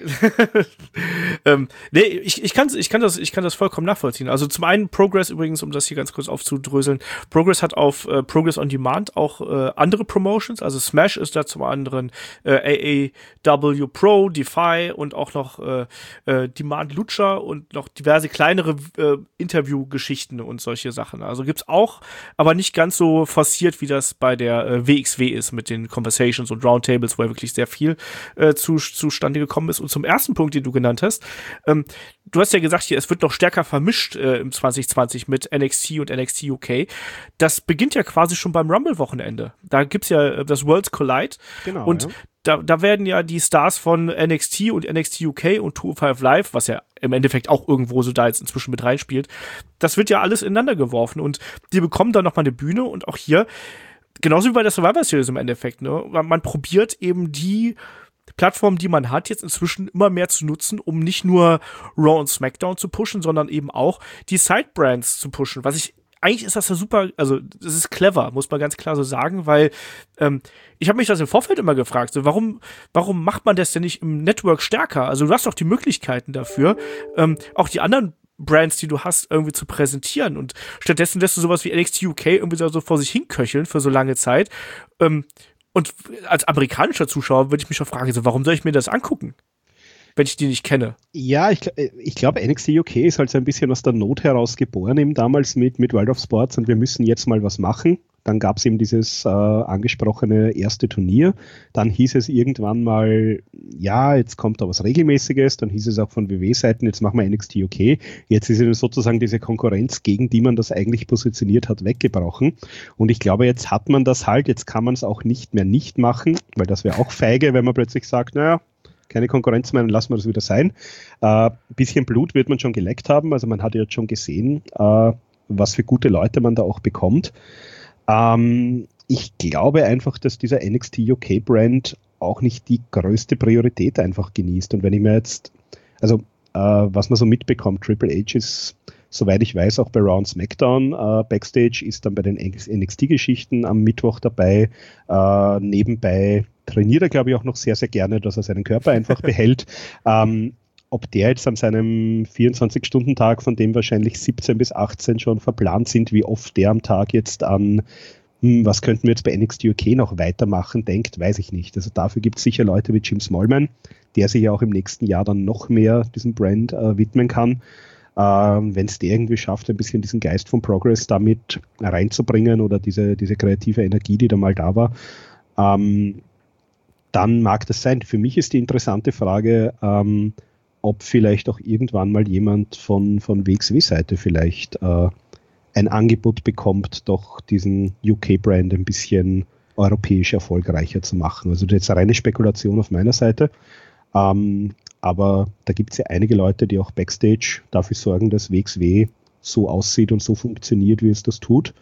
B: Nee, ich kann das vollkommen nachvollziehen. Also zum einen Progress übrigens, um das hier ganz kurz aufzudröseln, Progress hat auf Progress on Demand auch andere Promotions, also Smash ist da zum anderen AAW Pro, Defy und auch noch Demand Lucha und noch diverse kleinere Interviewgeschichten und solche Sachen. Also gibt's auch, aber nicht ganz so forciert, wie das bei der WXW ist mit den Conversations und Roundtables, wo ja wirklich sehr viel zustande gekommen ist. Und zum ersten Punkt, den du genannt hast, du hast ja gesagt, hier, es wird noch stärker vermischt im 2020 mit NXT und NXT UK. Das beginnt ja quasi schon beim Rumble-Wochenende. Da gibt's ja das Worlds Collide.
C: Genau,
B: und da werden ja die Stars von NXT und NXT UK und 205 Live, was ja im Endeffekt auch irgendwo so da jetzt inzwischen mit reinspielt, das wird ja alles ineinander geworfen und die bekommen dann nochmal eine Bühne und auch hier, genauso wie bei der Survivor Series im Endeffekt, ne, man probiert eben die Plattform, die man hat, jetzt inzwischen immer mehr zu nutzen, um nicht nur Raw und SmackDown zu pushen, sondern eben auch die Sidebrands zu pushen. Eigentlich ist das ja super, also das ist clever, muss man ganz klar so sagen, weil ich habe mich das im Vorfeld immer gefragt, so warum macht man das denn nicht im Network stärker? Also du hast doch die Möglichkeiten dafür, auch die anderen Brands, die du hast, irgendwie zu präsentieren und stattdessen lässt du sowas wie NXT UK irgendwie so vor sich hinköcheln für so lange Zeit, Und als amerikanischer Zuschauer würde ich mich schon fragen, so, warum soll ich mir das angucken, wenn ich die nicht kenne?
C: Ja, ich glaube, NXT UK ist halt so ein bisschen aus der Not heraus geboren, eben damals mit World of Sports, und wir müssen jetzt mal was machen. Dann gab es eben dieses angesprochene erste Turnier. Dann hieß es irgendwann mal, ja, jetzt kommt da was Regelmäßiges. Dann hieß es auch von WWE-Seiten, jetzt machen wir NXT UK. Jetzt ist sozusagen diese Konkurrenz, gegen die man das eigentlich positioniert hat, weggebrochen. Und ich glaube, jetzt hat man das halt, jetzt kann man es auch nicht mehr nicht machen, weil das wäre auch feige, wenn man plötzlich sagt, naja, keine Konkurrenz mehr, dann lassen wir das wieder sein. Ein bisschen Blut wird man schon geleckt haben. Also man hat jetzt schon gesehen, was für gute Leute man da auch bekommt. Ich glaube einfach, dass dieser NXT UK Brand auch nicht die größte Priorität einfach genießt. Und wenn ich mir jetzt, also was man so mitbekommt, Triple H ist, soweit ich weiß, auch bei Raw und SmackDown Backstage, ist dann bei den NXT-Geschichten am Mittwoch dabei. Nebenbei trainiert er, glaube ich, auch noch sehr, sehr gerne, dass er seinen Körper einfach behält. Ob der jetzt an seinem 24-Stunden-Tag, von dem wahrscheinlich 17 bis 18 schon verplant sind, wie oft der am Tag jetzt an, was könnten wir jetzt bei NXT UK noch weitermachen, denkt, weiß ich nicht. Also dafür gibt es sicher Leute wie Jim Smallman, der sich ja auch im nächsten Jahr dann noch mehr diesem Brand widmen kann. Wenn es der irgendwie schafft, ein bisschen diesen Geist von Progress damit reinzubringen oder diese kreative Energie, die da mal da war, dann mag das sein. Für mich ist die interessante Frage, ob vielleicht auch irgendwann mal jemand von WXW-Seite vielleicht ein Angebot bekommt, doch diesen UK-Brand ein bisschen europäisch erfolgreicher zu machen. Also das ist jetzt eine reine Spekulation auf meiner Seite. Aber da gibt es ja einige Leute, die auch Backstage dafür sorgen, dass WXW so aussieht und so funktioniert, wie es das tut.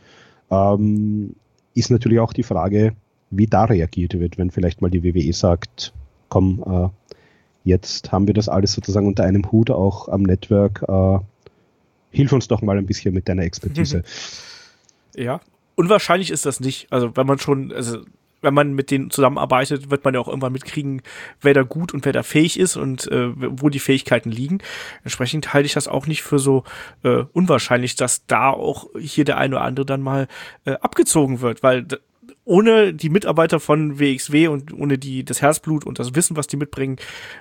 C: Ist natürlich auch die Frage, wie da reagiert wird, wenn vielleicht mal die WWE sagt, komm, jetzt haben wir das alles sozusagen unter einem Hut, auch am Network. Hilf uns doch mal ein bisschen mit deiner Expertise.
B: Ja, unwahrscheinlich ist das nicht. Also wenn man mit denen zusammenarbeitet, wird man ja auch irgendwann mitkriegen, wer da gut und wer da fähig ist und wo die Fähigkeiten liegen. Entsprechend halte ich das auch nicht für so unwahrscheinlich, dass da auch hier der eine oder andere dann mal abgezogen wird, weil ohne die Mitarbeiter von WXW und ohne das Herzblut und das Wissen, was die mitbringen,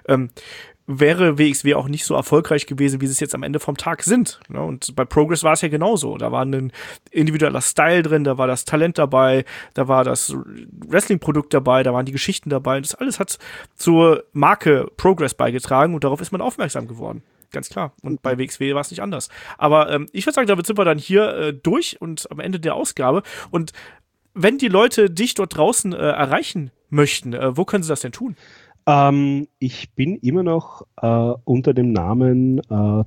B: wäre WXW auch nicht so erfolgreich gewesen, wie sie es jetzt am Ende vom Tag sind. Und bei Progress war es ja genauso. Da war ein individueller Style drin, da war das Talent dabei, da war das Wrestling-Produkt dabei, da waren die Geschichten dabei. Das alles hat zur Marke Progress beigetragen und darauf ist man aufmerksam geworden. Ganz klar. Und bei WXW war es nicht anders. Aber ich würde sagen, damit sind wir dann hier durch und am Ende der Ausgabe. Und wenn die Leute dich dort draußen erreichen möchten, wo können sie das denn tun?
C: Ich bin immer noch unter dem Namen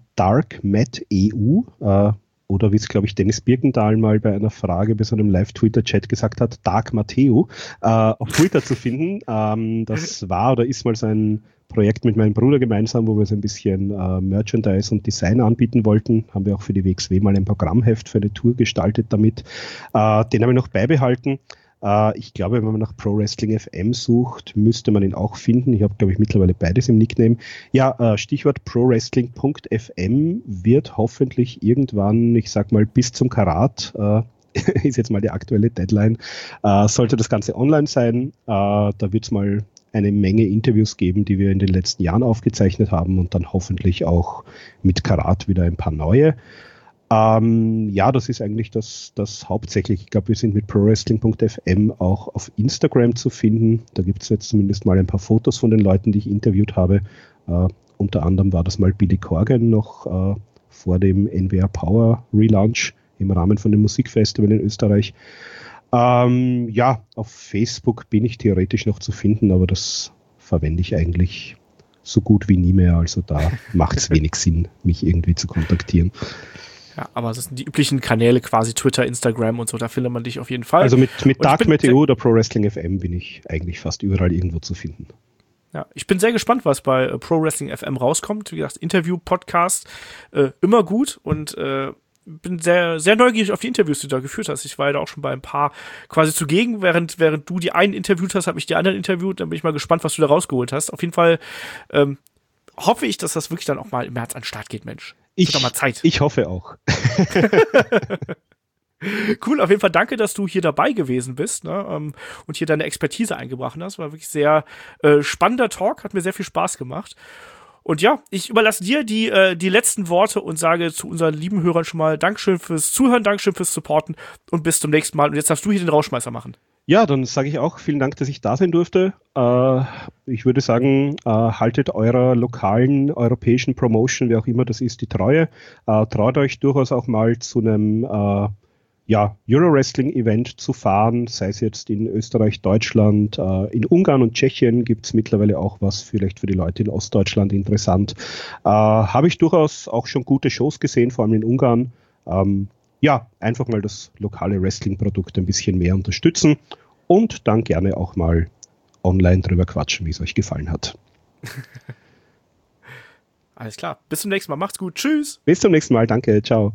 C: DarkMattEU oder wie es, glaube ich, Dennis Birkendahl mal bei einer Frage bei so einem Live-Twitter-Chat gesagt hat, Dark Matteo, auf Twitter zu finden. Das war oder ist mal so ein Projekt mit meinem Bruder gemeinsam, wo wir so ein bisschen Merchandise und Design anbieten wollten. Haben wir auch für die WXW mal ein Programmheft für eine Tour gestaltet damit. Den habe ich noch beibehalten. Ich glaube, wenn man nach Pro Wrestling FM sucht, müsste man ihn auch finden. Ich habe, glaube ich, mittlerweile beides im Nickname. Ja, Stichwort prowrestling.fm wird hoffentlich irgendwann, ich sag mal, bis zum Karat, ist jetzt mal die aktuelle Deadline, sollte das Ganze online sein. Da wird es mal eine Menge Interviews geben, die wir in den letzten Jahren aufgezeichnet haben und dann hoffentlich auch mit Karat wieder ein paar neue. Ja, das ist eigentlich das hauptsächlich. Ich glaube, wir sind mit prowrestling.fm auch auf Instagram zu finden. Da gibt es jetzt zumindest mal ein paar Fotos von den Leuten, die ich interviewt habe. Unter anderem war das mal Billy Corgan noch vor dem NWR Power Relaunch im Rahmen von dem Musikfestival in Österreich. Ja, auf Facebook bin ich theoretisch noch zu finden, aber das verwende ich eigentlich so gut wie nie mehr. Also da macht es wenig Sinn, mich irgendwie zu kontaktieren.
B: Ja, aber das sind die üblichen Kanäle, quasi Twitter, Instagram und so, da findet man dich auf jeden Fall.
C: Also mit Dark Matteo oder Pro Wrestling FM bin ich eigentlich fast überall irgendwo zu finden.
B: Ja, ich bin sehr gespannt, was bei Pro Wrestling FM rauskommt. Wie gesagt, Interview-Podcast, immer gut und bin sehr, sehr neugierig auf die Interviews, die du da geführt hast. Ich war ja da auch schon bei ein paar quasi zugegen, während du die einen interviewt hast, habe ich die anderen interviewt. Dann bin ich mal gespannt, was du da rausgeholt hast. Auf jeden Fall hoffe ich, dass das wirklich dann auch mal im März an den Start geht, Mensch. Wird doch mal Zeit.
C: Ich hoffe auch.
B: Cool, auf jeden Fall danke, dass du hier dabei gewesen bist, ne, und hier deine Expertise eingebracht hast. War wirklich sehr spannender Talk, hat mir sehr viel Spaß gemacht. Und ja, ich überlasse dir die letzten Worte und sage zu unseren lieben Hörern schon mal Dankeschön fürs Zuhören, Dankeschön fürs Supporten und bis zum nächsten Mal. Und jetzt darfst du hier den Rauschmeißer machen.
C: Ja, dann sage ich auch vielen Dank, dass ich da sein durfte. Ich würde sagen, haltet eurer lokalen europäischen Promotion, wer auch immer das ist, die Treue. Traut euch durchaus auch mal zu einem Euro-Wrestling-Event zu fahren, sei es jetzt in Österreich, Deutschland, in Ungarn und Tschechien gibt es mittlerweile auch was, vielleicht für die Leute in Ostdeutschland interessant. Habe ich durchaus auch schon gute Shows gesehen, vor allem in Ungarn. Einfach mal das lokale Wrestling-Produkt ein bisschen mehr unterstützen und dann gerne auch mal online drüber quatschen, wie es euch gefallen hat.
B: Alles klar. Bis zum nächsten Mal. Macht's gut. Tschüss.
C: Bis zum nächsten Mal. Danke. Ciao.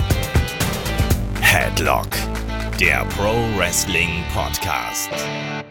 A: Headlock, der Pro Wrestling Podcast.